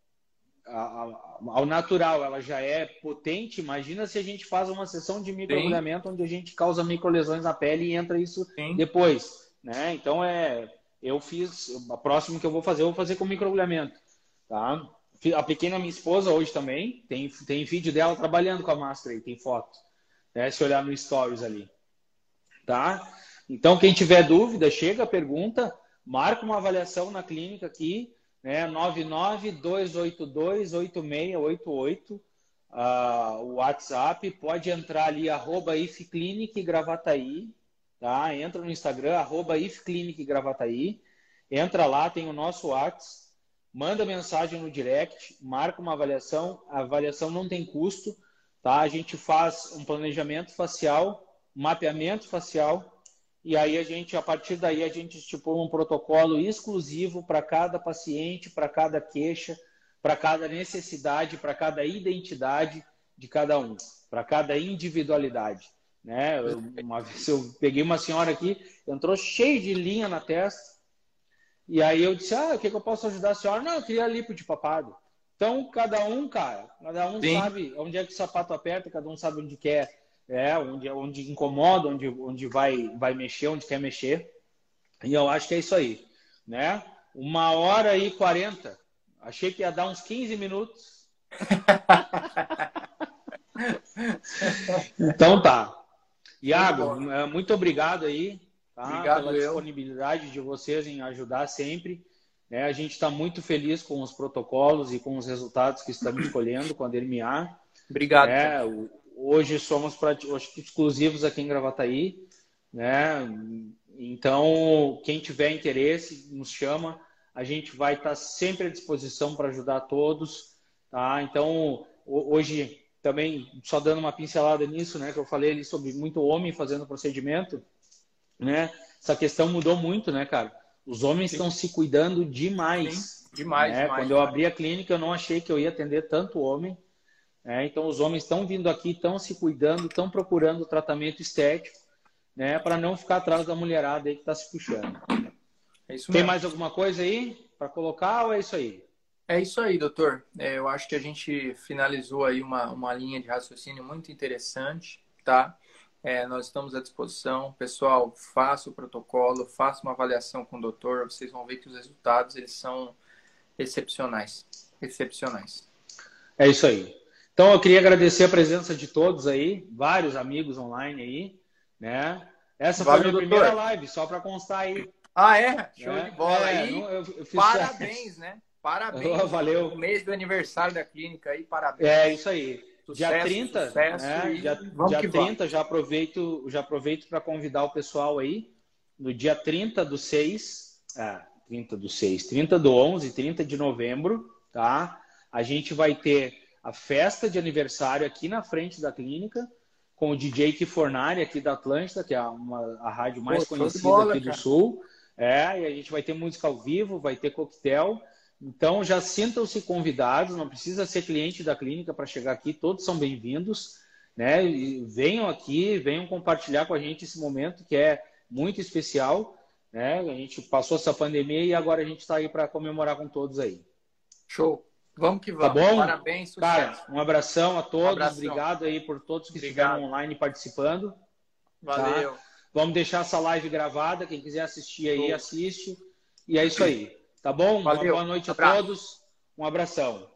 ao natural, ela já é potente. Imagina se a gente faz uma sessão de microagulhamento onde a gente causa microlesões na pele e entra isso Sim. depois, né? Então é, eu fiz, a próxima que eu vou fazer, eu vou fazer com microagulhamento, tá? Apliquei na minha esposa hoje também, tem, tem vídeo dela trabalhando com a máscara aí, tem foto, né? Se olhar no stories ali, tá? Então quem tiver dúvida, chega, pergunta, marca uma avaliação na clínica aqui, né, nove nove dois oito dois oito seis oito oito, uh, o WhatsApp, pode entrar ali, arroba ifclinic Gravataí, tá? Entra no Instagram, arroba ifclinic Gravataí, entra lá, tem o nosso WhatsApp, manda mensagem no direct, marca uma avaliação, a avaliação não tem custo, tá? A gente faz um planejamento facial, um mapeamento facial, e aí a gente, a partir daí, a gente estipula um protocolo exclusivo para cada paciente, para cada queixa, para cada necessidade, para cada identidade de cada um, para cada individualidade. Né? Eu, uma vez eu peguei uma senhora aqui, entrou cheio de linha na testa, e aí eu disse, ah, o que, que eu posso ajudar a senhora? Não, eu queria lipo de papado. Então, cada um, cara, cada um Sim. sabe onde é que o sapato aperta, cada um sabe onde quer. É, onde, onde incomoda, onde, onde vai, vai mexer, onde quer mexer. E eu acho que é isso aí. Né? Uma hora e quarenta. Achei que ia dar uns quinze minutos. Então tá. Iago, muito obrigado aí tá? Obrigado pela eu. disponibilidade de vocês em ajudar sempre. Né? A gente está muito feliz com os protocolos e com os resultados que estamos colhendo com a Dermiar. Obrigado. É, o, Hoje somos exclusivos aqui em Gravataí, né? Então, quem tiver interesse, nos chama. A gente vai estar sempre à disposição para ajudar todos, tá? Então, hoje também, só dando uma pincelada nisso, né? Que eu falei ali sobre muito homem fazendo procedimento, né? Essa questão mudou muito, né, cara? Os homens Sim. estão se cuidando demais. Sim, demais, né? demais. Quando eu abri a clínica, eu não achei que eu ia atender tanto homem. É, então, os homens estão vindo aqui, estão se cuidando, estão procurando tratamento estético, né, para não ficar atrás da mulherada aí que está se puxando. É isso Tem mesmo. mais alguma coisa aí para colocar ou é isso aí? É isso aí, doutor. É, eu acho que a gente finalizou aí uma, uma linha de raciocínio muito interessante, tá? É, nós estamos à disposição. Pessoal, faça o protocolo, faça uma avaliação com o doutor, vocês vão ver que os resultados eles são excepcionais. Excepcionais. É isso aí. Então, eu queria agradecer a presença de todos aí, vários amigos online aí, né? Essa Valeu, foi a minha doutor. primeira live, só para constar aí. Ah, é? Show né? de bola. É, aí, não, eu, eu fiz parabéns, né? Parabéns. Oh, valeu. No mês do aniversário da clínica aí, parabéns. É isso aí. Sucesso, dia trinta, sucesso né? e Dia, vamos dia que trinta, vamos. já aproveito, já aproveito para convidar o pessoal aí. No dia trinta do seis, ah, trinta do seis, trinta do onze, trinta de novembro, tá? A gente vai ter a festa de aniversário aqui na frente da clínica, com o D J Kifornari aqui da Atlântida, que é uma, a rádio mais Pô, show de conhecida bola, aqui do cara. Sul. É, e a gente vai ter música ao vivo, vai ter coquetel. Então já sintam-se convidados, não precisa ser cliente da clínica para chegar aqui, todos são bem-vindos, né? E venham aqui, venham compartilhar com a gente esse momento que é muito especial, né? A gente passou essa pandemia e agora a gente está aí para comemorar com todos aí. Show. Vamos que Tá vamos. bom? Parabéns, sucesso. Cara, um abração a todos, Um abração. obrigado aí por todos que Obrigado. estiveram online participando. Valeu. Tá? Vamos deixar essa live gravada, quem quiser assistir aí, Show. assiste. E é isso aí, tá bom? Valeu. Uma boa noite a Abraço. todos, um abração.